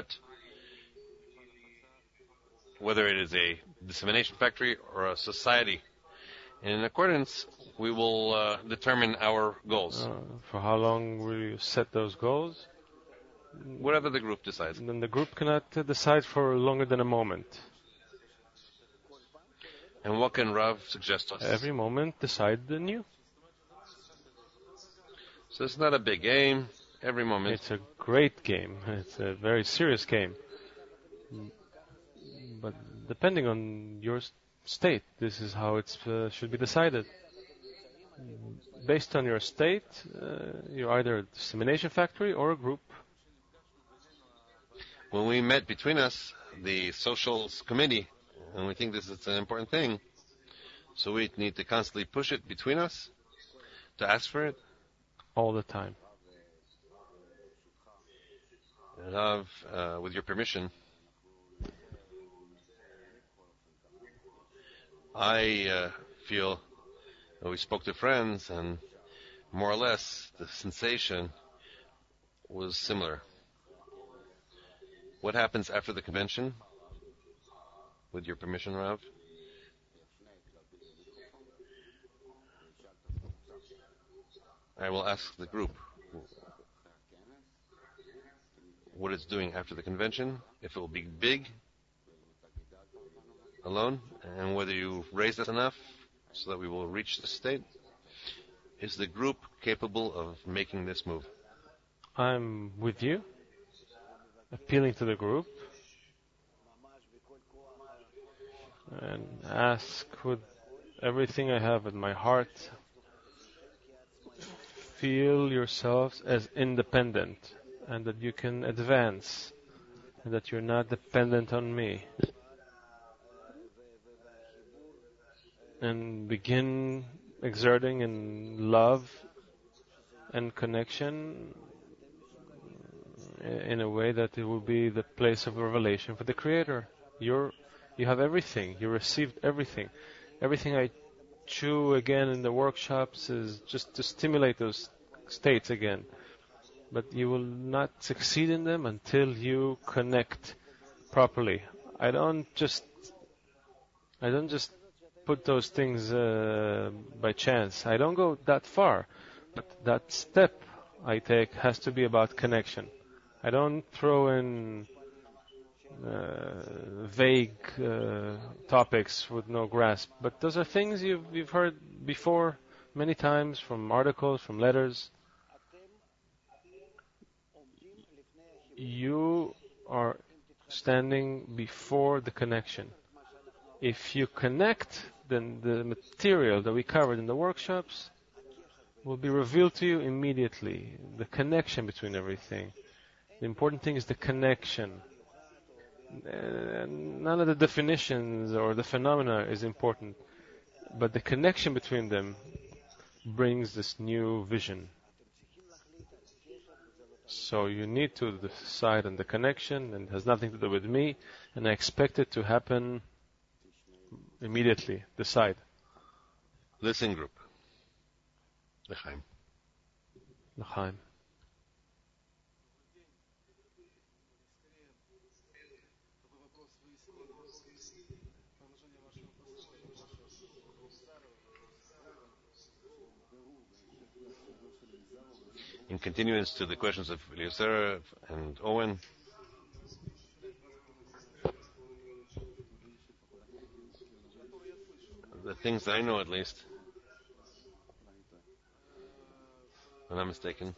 whether it is a dissemination factory or a society. And in accordance, we will determine our goals. For how long will you set those goals? Whatever the group decides. Then the group cannot decide for longer than a moment. And what can Rav suggest to us? Every moment, decide anew. So it's not a big game. Every moment. It's a great game. It's a very serious game. But depending on your state. This is how it should be decided. Based on your state, you're either a dissemination factory or a group. When we met between us, the socials committee, and we think this is an important thing, so we need to constantly push it between us to ask for it. All the time. Rav, with your permission, I feel that we spoke to friends, and more or less the sensation was similar. What happens after the convention? With your permission, Rav? I will ask the group what it's doing after the convention, if it will be big, alone, and whether you raised us enough so that we will reach the state. Is the group capable of making this move? I'm with you, appealing to the group, and ask with everything I have in my heart, feel yourselves as independent, and that you can advance, and that you're not dependent on me. And begin exerting in love and connection in a way that it will be the place of revelation for the Creator. You have everything. You received everything. Everything I chew again in the workshops is just to stimulate those states again. But you will not succeed in them until you connect properly. I don't just put those things by chance. I don't go that far, but that step I take has to be about connection. I don't throw in vague topics with no grasp, but those are things you've heard before many times from articles, from letters. You are standing before the connection. If you connect, then the material that we covered in the workshops will be revealed to you immediately. The connection between everything. The important thing is the connection. None of the definitions or the phenomena is important, but the connection between them brings this new vision. So you need to decide on the connection, and it has nothing to do with me, and I expect it to happen immediately. Decide. Listen, group. L'chaim. L'chaim. In continuance to the questions of Eliezer and Owen, the things that I know at least, if I'm not mistaken,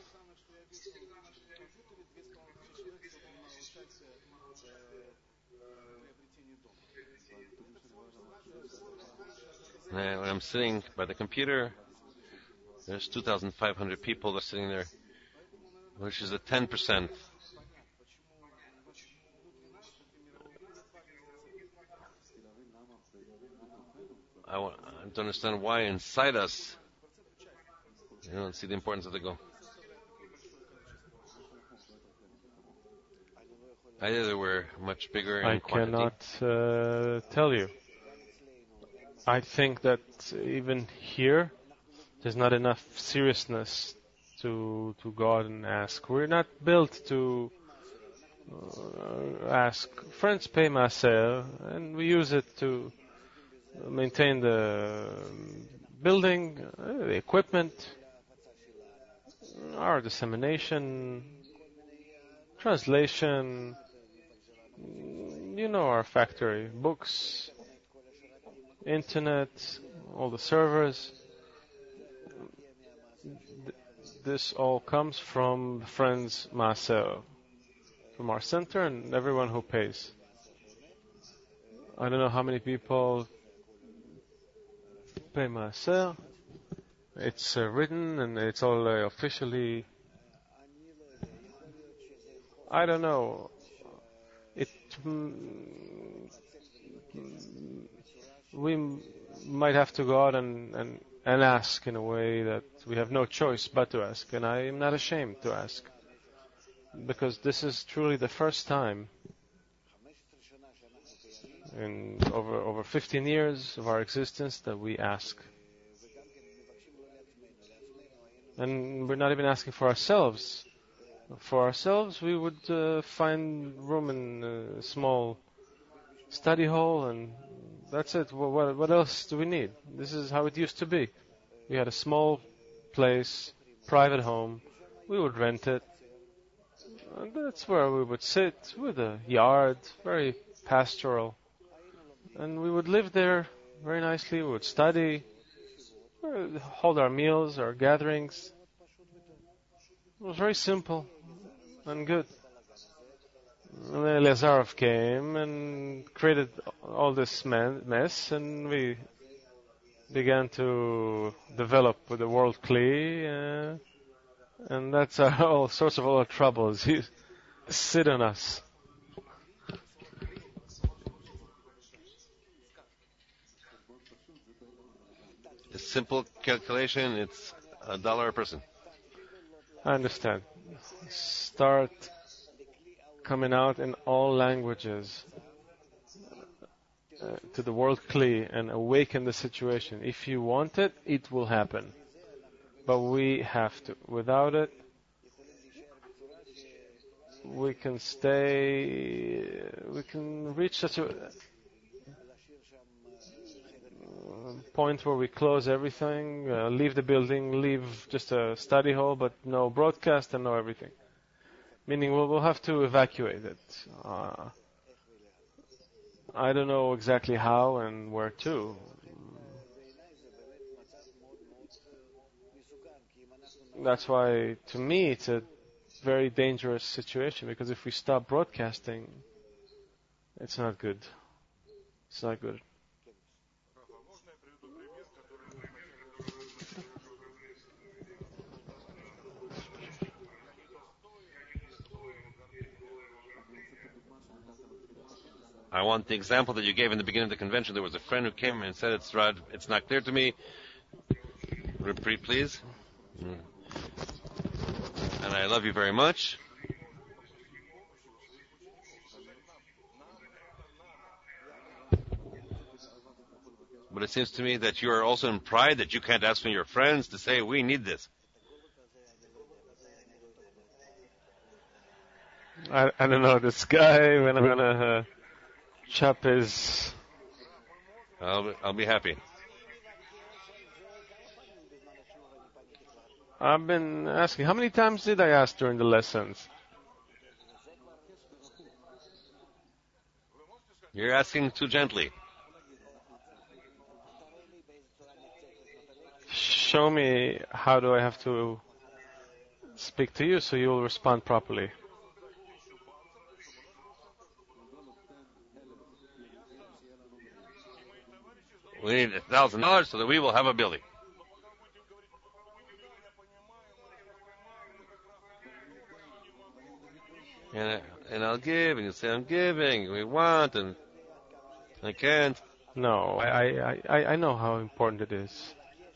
when I'm sitting by the computer, there's 2,500 people that are sitting there, which is a 10%. I don't understand why inside us you don't see the importance of the goal. Either we're much bigger in I quantity. cannot tell you. I think that even here, there's not enough seriousness to go out and ask. We're not built to ask. Friends pay maaser, and we use it to maintain the building, the equipment, our dissemination, translation. You know our factory, books, internet, all the servers. This all comes from Friends Maaser, from our center and everyone who pays. I don't know how many people pay maaser. It's written and it's all officially. I don't know. We might have to go out and ask in a way that we have no choice but to ask, and I am not ashamed to ask, because this is truly the first time in over 15 years of our existence that we ask. And we're not even asking for ourselves. For ourselves, we would find room in a small study hall, and that's it. What else do we need? This is how it used to be. We had a small place, private home. We would rent it. And that's where we would sit with a yard, very pastoral. And we would live there very nicely. We would study, hold our meals, our gatherings. It was very simple and good. And then Lazarov came and created all this mess, and we began to develop with the world Kli, and that's all sorts of other troubles. He sit on us. A simple calculation, it's $1 a person. I understand. Start coming out in all languages to the world Kli and awaken the situation. If you want it, it will happen. But we have to. Without it, we can reach such a point where we close everything, leave the building, leave just a study hall, but no broadcast and no everything. Meaning we'll have to evacuate it. I don't know exactly how and where to. That's why, to me, it's a very dangerous situation, because if we stop broadcasting, it's not good. It's not good. I want the example that you gave in the beginning of the convention. There was a friend who came and said, it's not clear to me. Repeat, please. And I love you very much. But it seems to me that you are also in pride that you can't ask from your friends to say, we need this. I don't know, this guy, when I'm gonna chop his... I'll be happy. I've been asking, how many times did I ask during the lessons? You're asking too gently. Show me how do I have to speak to you so you will respond properly. We need $1,000 so that we will have a building. And I'll give, and you say I'm giving. We want, and I can't. No, I know how important it is.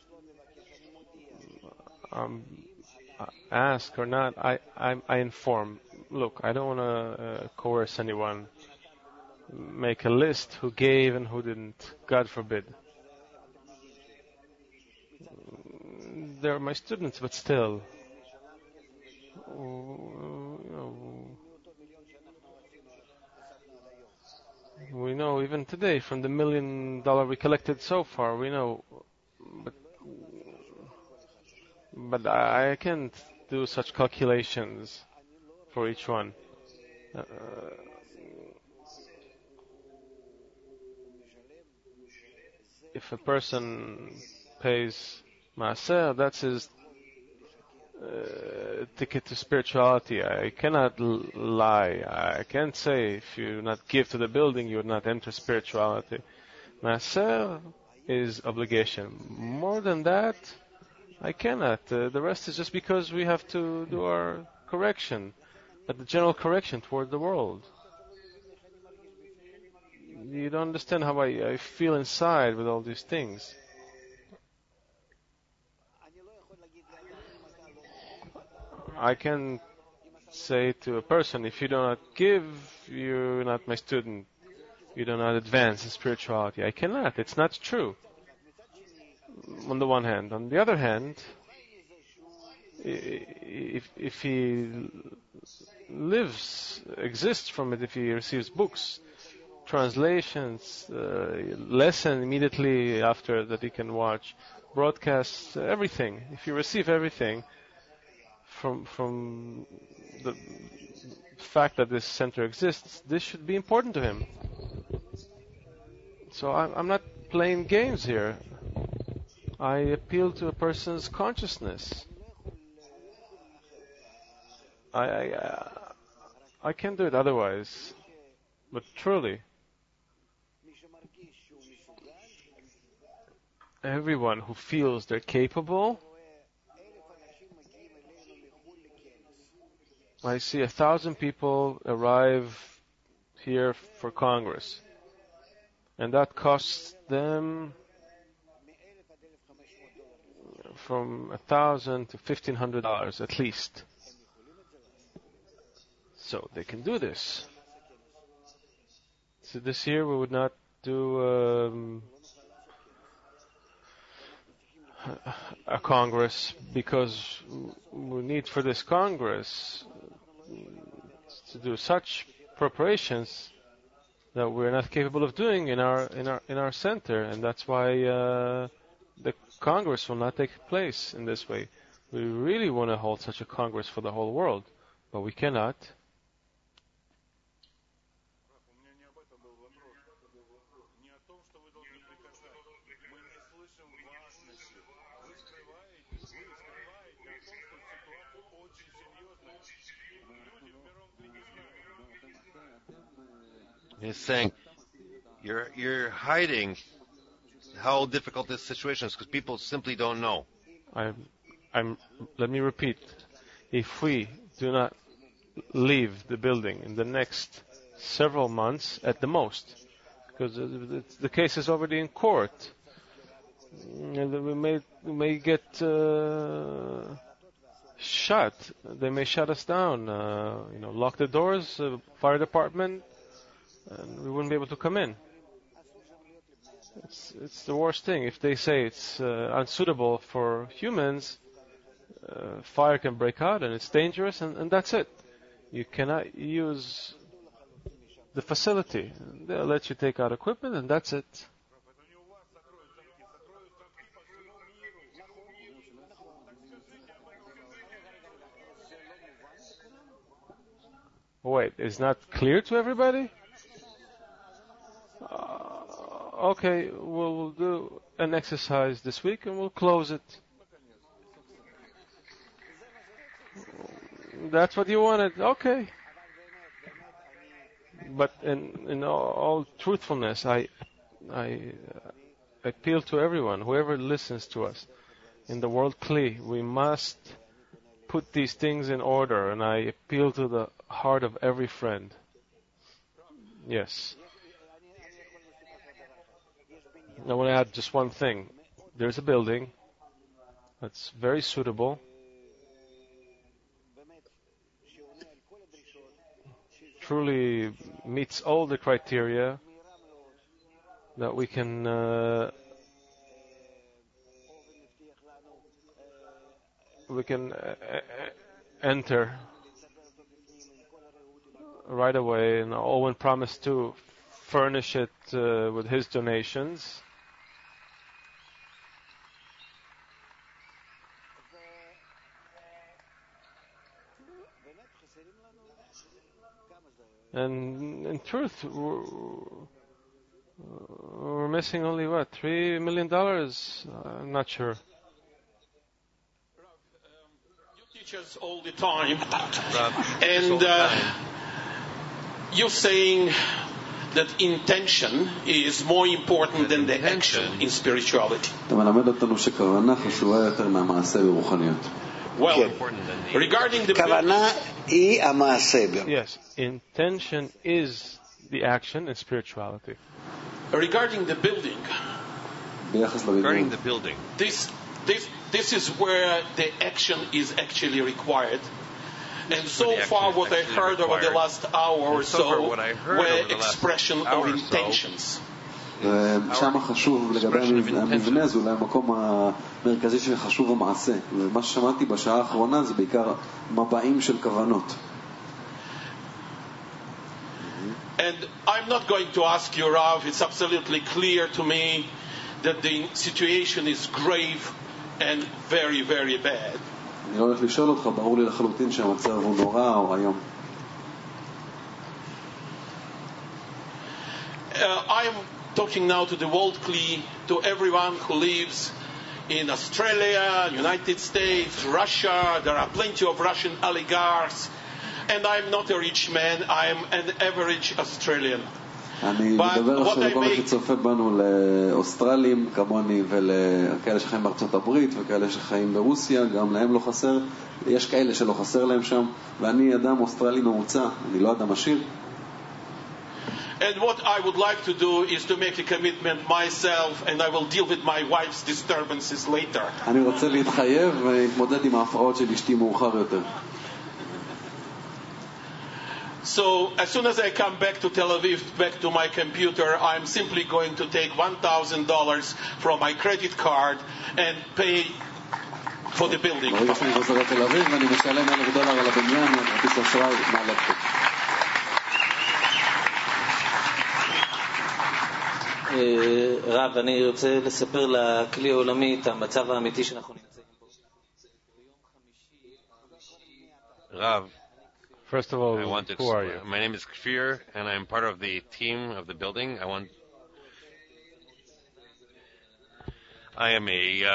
Ask or not, I inform. Look, I don't want to coerce anyone. Make a list who gave and who didn't. God forbid. They're my students, but still. We know even today, from the $1 million we collected so far, we know. But I can't do such calculations for each one. If a person pays maaser, that's his ticket to spirituality. I cannot lie. I can't say if you not give to the building, you would not enter spirituality. Maaser, is obligation. More than that, I cannot. The rest is just because we have to do our correction, but the general correction toward the world. You don't understand how I feel inside with all these things. I can say to a person, if you do not give, you're not my student. You do not advance in spirituality. I cannot. It's not true. On the one hand. On the other hand, if he exists from it, if he receives books, translations, lesson immediately after that he can watch, broadcasts, everything. If you receive everything from the fact that this center exists, this should be important to him. So I'm not playing games here. I appeal to a person's consciousness. I can't do it otherwise. But truly, everyone who feels they're capable, I see 1,000 people arrive here for Congress, and that costs them from $1,000 to $1,500 at least. So they can do this. So this year we would not do a Congress because we need for this Congress to do such preparations that we're not capable of doing in our center, and that's why the Congress will not take place in this way. We really want to hold such a Congress for the whole world, but we cannot. He's saying you're hiding how difficult this situation is because people simply don't know. Let me repeat. If we do not leave the building in the next several months at the most, because the case is already in court, and we may get shut. They may shut us down. Lock the doors. Fire department. And we wouldn't be able to come in. It's the worst thing. If they say it's unsuitable for humans, fire can break out and it's dangerous, and that's it. You cannot use the facility. They'll let you take out equipment, and that's it. Wait, is not clear to everybody? Okay, we'll do an exercise this week and we'll close it. That's what you wanted. Okay. But in all truthfulness, I appeal to everyone, whoever listens to us, in the world Kli, we must put these things in order, and I appeal to the heart of every friend. Yes. I want to add just one thing. There's a building that's very suitable, truly meets all the criteria that we can enter right away, and Owen promised to furnish it with his donations. And in truth, we're missing only what, $3 million? I'm not sure. You teach us all the time, and you're saying that intention is more important than the action in spirituality. אתה מלמד אותנו שכוונה חשובה יותר מהמעשה ברוחניות. Well, כן. regarding the כוונה היא המעשה. Yes, intention is the action in spirituality. regarding the building, ביחס Regarding לבניין, the building, this is where the action is actually required. And so the action far, is what I actually heard over the required. last hour or And so far, so what I heard were over the last expression hour of or so intentions. ושם חשוב לגבי המבנה, זה אולי המקום המרכזי שחשוב המעשה. ומה ששמעתי בשעה האחרונה זה בעיקר מבעים של כוונות. And I'm not going to ask you, Rav, it's absolutely clear to me that the situation is grave and very, very bad. אני לא הולך לשאול אותך, ברור לי לחלוטין שהמצב הוא נורא או היום. I'm talking now to the world Kli, to everyone who lives in Australia, United States, Russia. There are plenty of Russian oligarchs. And I'm not a rich man, I'm an average Australian. אני מדבר עכשיו לכל מי שצופה בנו, לאוסטרלים כמוני ולכאלה שחיים בארצות הברית וכאלה שחיים ברוסיה, גם להם לא חסר, יש כאלה שלא חסר להם שם, ואני אדם אוסטרלי ממוצע, אני לא אדם עשיר. And what I would like to do is to make a commitment myself, and I will deal with my wife's disturbances later. אני רוצה להתחייב ולהתמודד עם ההפרעות של אשתי מאוחר יותר. So as soon as I come back to Tel Aviv, back to my computer, I'm simply going to take $1,000 from my credit card and pay for the building. ברגע שאני חוזר לתל אביב ואני משלם $1,000 על הבניין מהכרטיס אשראי מהלפטופ. רב, אני רוצה לספר לכלי העולמי את המצב האמיתי שאנחנו נמצאים בו. Rav, First of all, I want to who are you? my name is Kfir, and I'm part of the team of the building. I am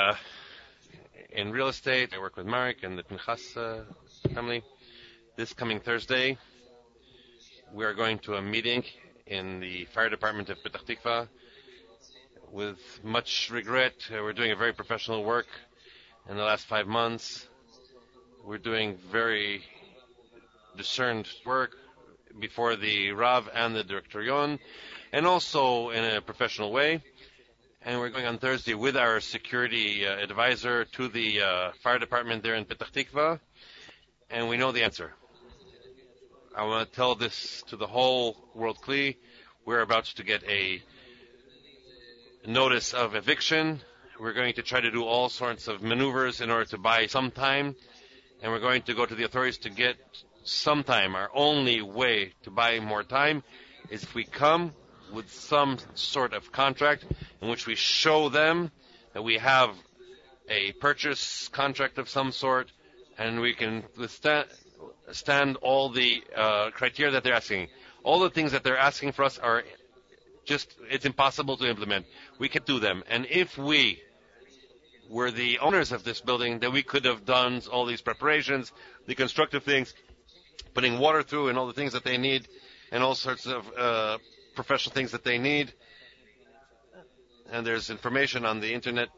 in real estate. I work with Marek and the Pinchas family. This coming Thursday, we are going to a meeting in the fire department of Petach Tikva. With much regret, we're doing a very professional work in the last 5 months. We're doing very discerned work before the Rav and the Directorion, and also in a professional way. And we're going on Thursday with our security advisor to the fire department there in Petach Tikva, and we know the answer. I want to tell this to the whole world Kli. We're about to get a notice of eviction. We're going to try to do all sorts of maneuvers in order to buy some time, and we're going to go to the authorities to get some time. Our only way to buy more time is if we come with some sort of contract in which we show them that we have a purchase contract of some sort, and we can withstand all the criteria that they're asking. All the things that they're asking for us are it's impossible to implement. We could do them. And if we were the owners of this building, then we could have done all these preparations, the constructive things, putting water through and all the things that they need, and all sorts of professional things that they need. And there's information on the internet,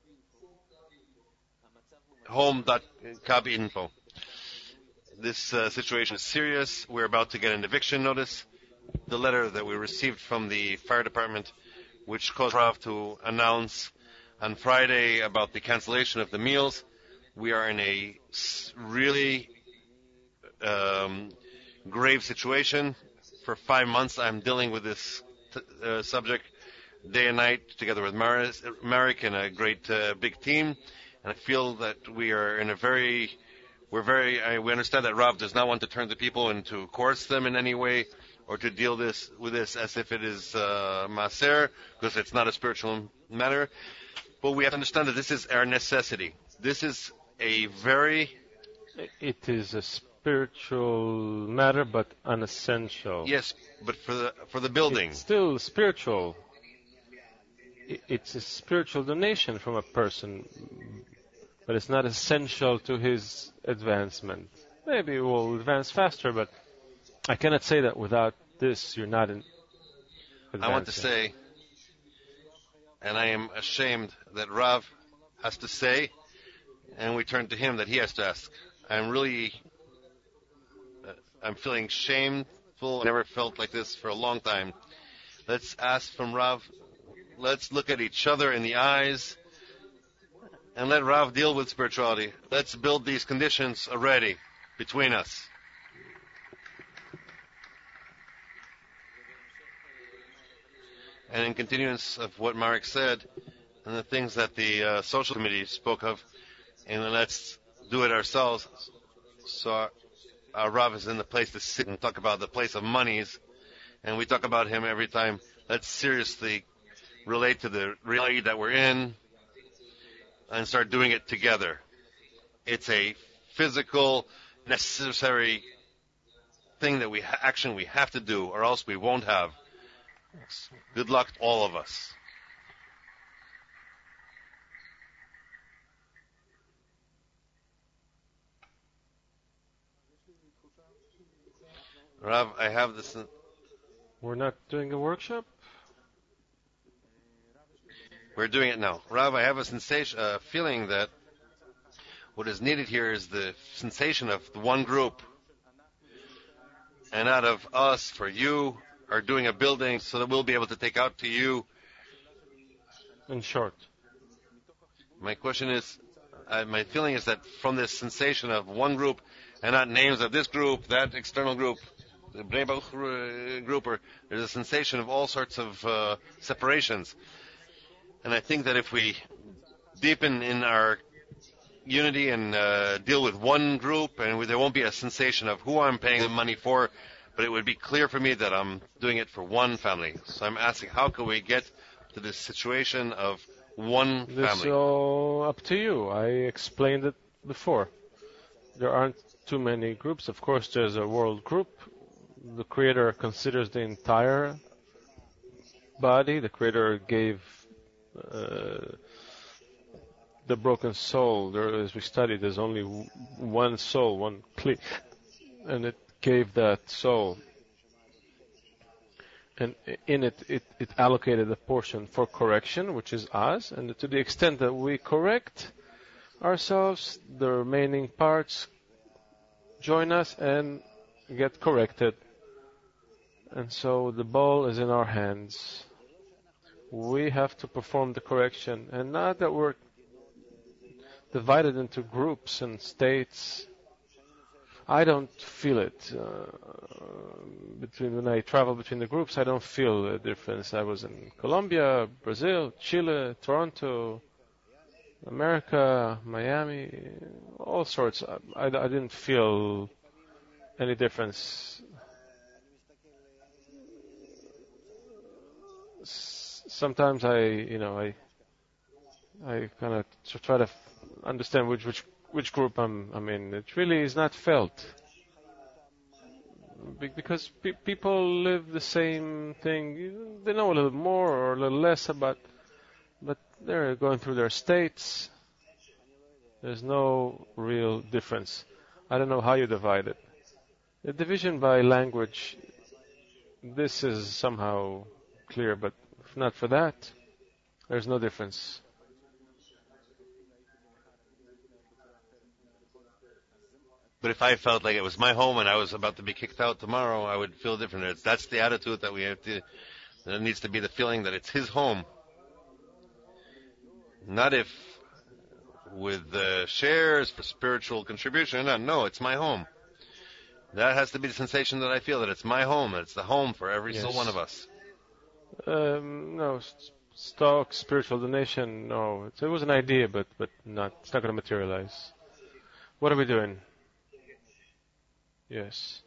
home.kab.info. This situation is serious. We're about to get an eviction notice. The letter that we received from the fire department, which caused Rav to announce on Friday about the cancellation of the meals. We are in a really grave situation. For 5 months, I'm dealing with this subject day and night, together with Marek and a great big team. And I feel that we are in we understand that Rav does not want to turn the people and to coerce them in any way, or to deal with this as if it is maser, because it's not a spiritual matter. But we have to understand that this is our necessity. This is It is a spiritual matter, but unessential. Yes, but for the building. It's still spiritual. It's a spiritual donation from a person, but it's not essential to his advancement. Maybe it will advance faster, but I cannot say that without this you're not I want to say, and I am ashamed that Rav has to say, and we turn to him that he has to ask. I'm feeling shameful. I never felt like this for a long time. Let's ask from Rav. Let's look at each other in the eyes and let Rav deal with spirituality. Let's build these conditions already between us. And in continuance of what Marek said, and the things that the social committee spoke of, and let's do it ourselves. So our Rav is in the place to sit and talk about the place of monies, and we talk about him every time. Let's seriously relate to the reality that we're in and start doing it together. It's a physical, necessary thing that action we have to do, or else we won't have. Good luck to all of us. Rav, I have this. We're not doing a workshop? We're doing it now. Rav, I have a feeling that what is needed here is the sensation of the one group. And out of us, for you, are doing a building so that we'll be able to take out to you. In short. My question is, my feeling is that from this sensation of one group, and not names of this group, that external group, the Bnei Baruch group, or there's a sensation of all sorts of separations. And I think that if we deepen in our unity and deal with one group, and there won't be a sensation of who I'm paying the money for, but it would be clear for me that I'm doing it for one family. So I'm asking, how can we get to this situation of one family? This is all up to you. I explained it before. There aren't too many groups. Of course, there's a world group. The Creator considers the entire body. The Creator gave the broken soul. As we studied, there's only one soul, one kli, and it gave that soul. And in it allocated a portion for correction, which is us. And to the extent that we correct ourselves, the remaining parts join us and get corrected. And so the ball is in our hands. We have to perform the correction, and not that we're divided into groups and states. I don't feel it. When I travel between the groups, I don't feel a difference. I was in Colombia, Brazil, Chile, Toronto, America, Miami, all sorts. I didn't feel any difference. Sometimes I kind of try to understand which group I'm in. It really is not felt, because people live the same thing. They know a little more or a little less about, but they're going through their states. There's no real difference. I don't know how you divide it. The division by language, this is somehow clear, but if not for that, there's no difference. But if I felt like it was my home and I was about to be kicked out tomorrow, I would feel different. That's the attitude that we have to. There needs to be the feeling that it's his home. Not if with shares for spiritual contribution. No, it's my home. That has to be the sensation that I feel, that it's my home, that it's the home for every single one of us. No, stock, spiritual donation, no. It was an idea, but not. It's not going to materialize. What are we doing? Yes.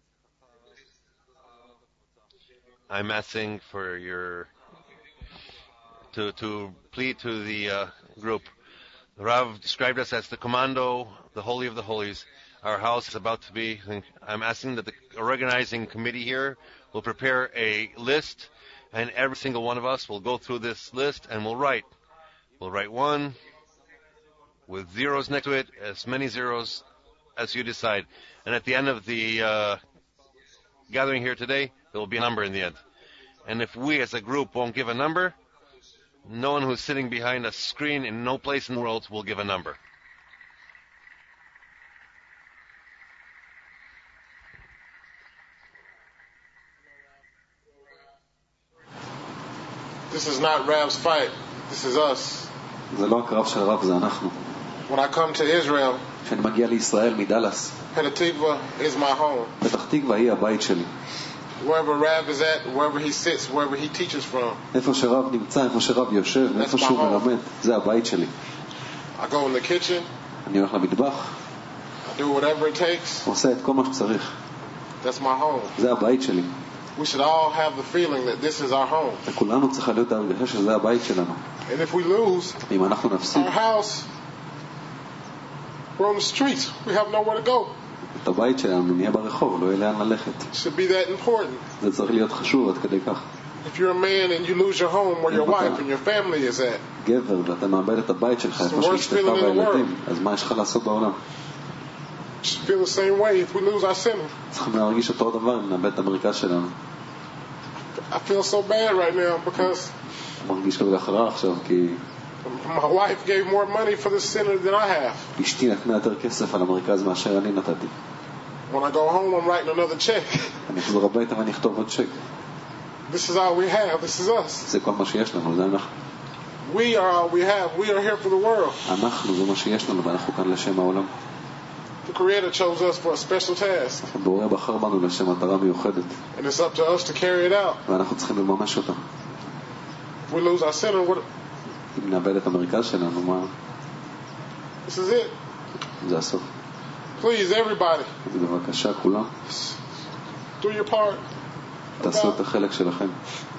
I'm asking for your to plead to the group. Rav described us as the commando, the holy of the holies. Our house is about to be. I'm asking that the organizing committee here will prepare a list, and every single one of us will go through this list and we'll write. We'll write one with zeros next to it, as many zeros as you decide. And at the end of the gathering here today, there will be a number in the end. And if we as a group won't give a number, no one who's sitting behind a screen in no place in the world will give a number. This is not Rav's fight. This is us. זה לא הקרב של רב, זה אנחנו. When I come to Israel, כשאני מגיע לישראל מדלס, Petah Tikva is my home. פתח תקווה היא הבית שלי. Wherever Rav is at, wherever he sits, wherever he teaches from. איפה שרב נמצא, איפה שרב יושב, איפה שהוא מלמד, זה הבית שלי. I go in the kitchen. אני הולך למטבח. I do whatever it takes. עושה את כל מה שצריך. That's my home. זה הבית שלי. We should all have the feeling that this is our home. וכולנו צריכה להיות ההרגשה שזה הבית שלנו. And if we lose, אם אנחנו נפסיד, our house, we're on the streets. We have nowhere to go. את הבית שלנו נהיה ברחוב, לא יהיה לאן ללכת. It should be that important. זה צריך להיות חשוב עד כדי כך. If you're a man and you lose your home where your wife and your family is at, גבר ואתה מאבד את הבית שלך, איפה שאשתך והילדים, אז מה יש לך לעשות בעולם? should feel the same way if we lose our center. צריכים להרגיש אותו דבר אם נאבד את המרכז שלנו. I feel so bad right now because מרגיש כל כך רע עכשיו כי my wife gave more money for the center than I have. אשתי נתנה יותר כסף על המרכז מאשר אני נתתי. When I go home, I'm writing another check. אני אחזור הביתה ואני אכתוב עוד צ'ק. This is all we have. This is us. זה כל מה שיש לנו, זה אנחנו. We are all we have. We are here for the world. אנחנו זה מה שיש לנו ואנחנו כאן לשם העולם. The Creator chose us for a special task. הבורא בחר בנו לשם מטרה מיוחדת. And it's up to us to carry it out. ואנחנו צריכים לממש אותה. If we lose our center, what? אם נאבד את המרכז שלנו, מה? This is it. זה הסוף. Please, everybody. אז בבקשה, כולם. Do your part. תעשו את החלק שלכם.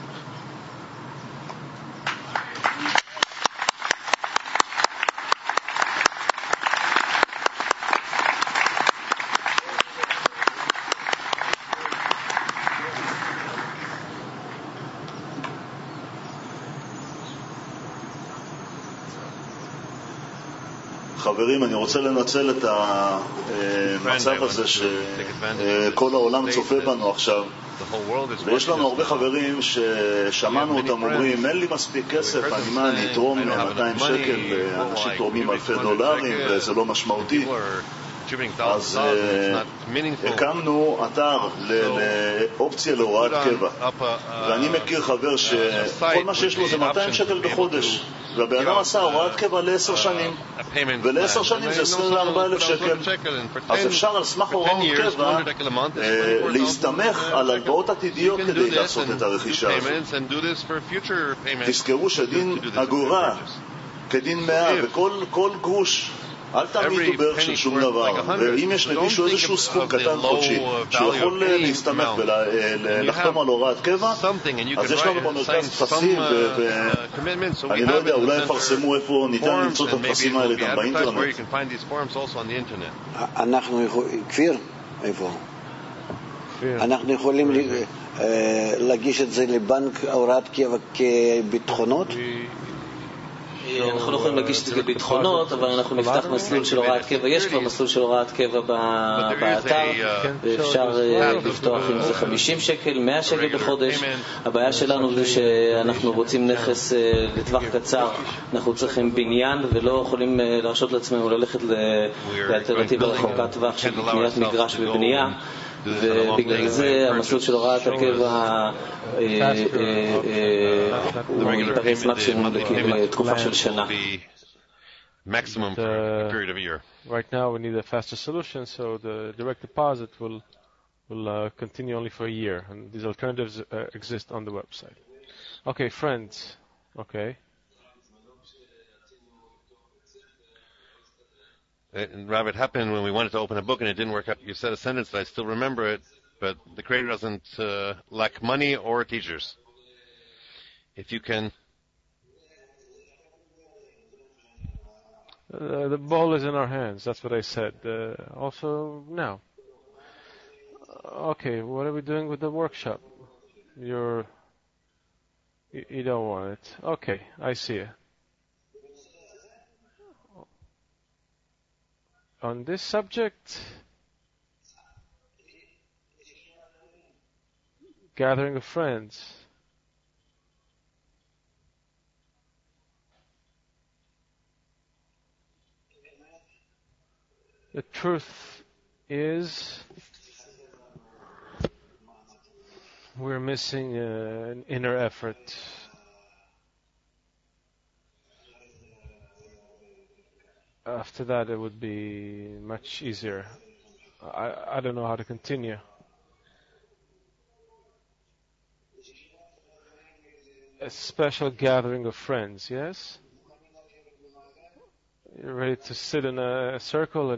חברים, אני רוצה לנצל את המצב הזה שכל העולם צופה בנו עכשיו, ויש לנו הרבה חברים ששמענו אותם אומרים, אין לי מספיק כסף, אני אתרום 200 שקל, אנשים תורמים אלפי דולרים וזה לא משמעותי. אז הקמנו אתר לאופציה להוראת קבע, ואני מכיר חבר שכל מה שיש לו זה 200 שקל בחודש, והבן אדם עשה הוראת קבע ל10 שנים, ול10 שנים זה 24,000 שקל. אז אפשר על סמך הוראות קבע להסתמך על הלוואות עתידיות כדי לעשות את הרכישה הזאת. תזכרו שדין אגורה כדין 100, וכל גרוש אל תעמידו בערך של שום דבר. ואם יש למישהו איזשהו סכום קטן חודשי שהוא יכול להסתמך ולחתום על הוראת קבע, אז יש לנו במרכז טפסים, ואני לא יודע, אולי יפרסמו איפה ניתן למצוא את הטפסים האלה גם באינטרנט. אנחנו יכולים, כפיר, איפה? אנחנו יכולים להגיש את זה לבנק הוראת קבע כביטחונות? אנחנו לא יכולים להגיש את זה כביטחונות, אבל אנחנו נפתח מסלול של הוראת קבע. יש כבר מסלול של הוראת קבע באתר, ואפשר לפתוח עם זה 50 שקל, 100 שקל בחודש. הבעיה שלנו זה שאנחנו רוצים נכס לטווח קצר, אנחנו צריכים בניין ולא יכולים להרשות לעצמנו ללכת לאלטרנטיבה רחוקת טווח של קניית מגרש ובנייה, ובגלל זה המסלול של הוראת הקבע הוא ייפרס מקסימום לתקופה של שנה. Right now we need a faster solution, so the direct deposit will continue only for a year, and these alternatives exist on the website. Okay, friends. Okay. Rob, it happened when we wanted to open a book and it didn't work out. You said a sentence that I still remember it, but the Creator doesn't lack money or teachers. If you can... the ball is in our hands, that's what I said. Also, now. Okay, what are we doing with the workshop? You don't want it. Okay, I see it. On this subject, gathering of friends, The truth is we're missing an inner effort. After that, it would be much easier. I don't know how to continue. A special gathering of friends, yes? You're ready to sit in a circle and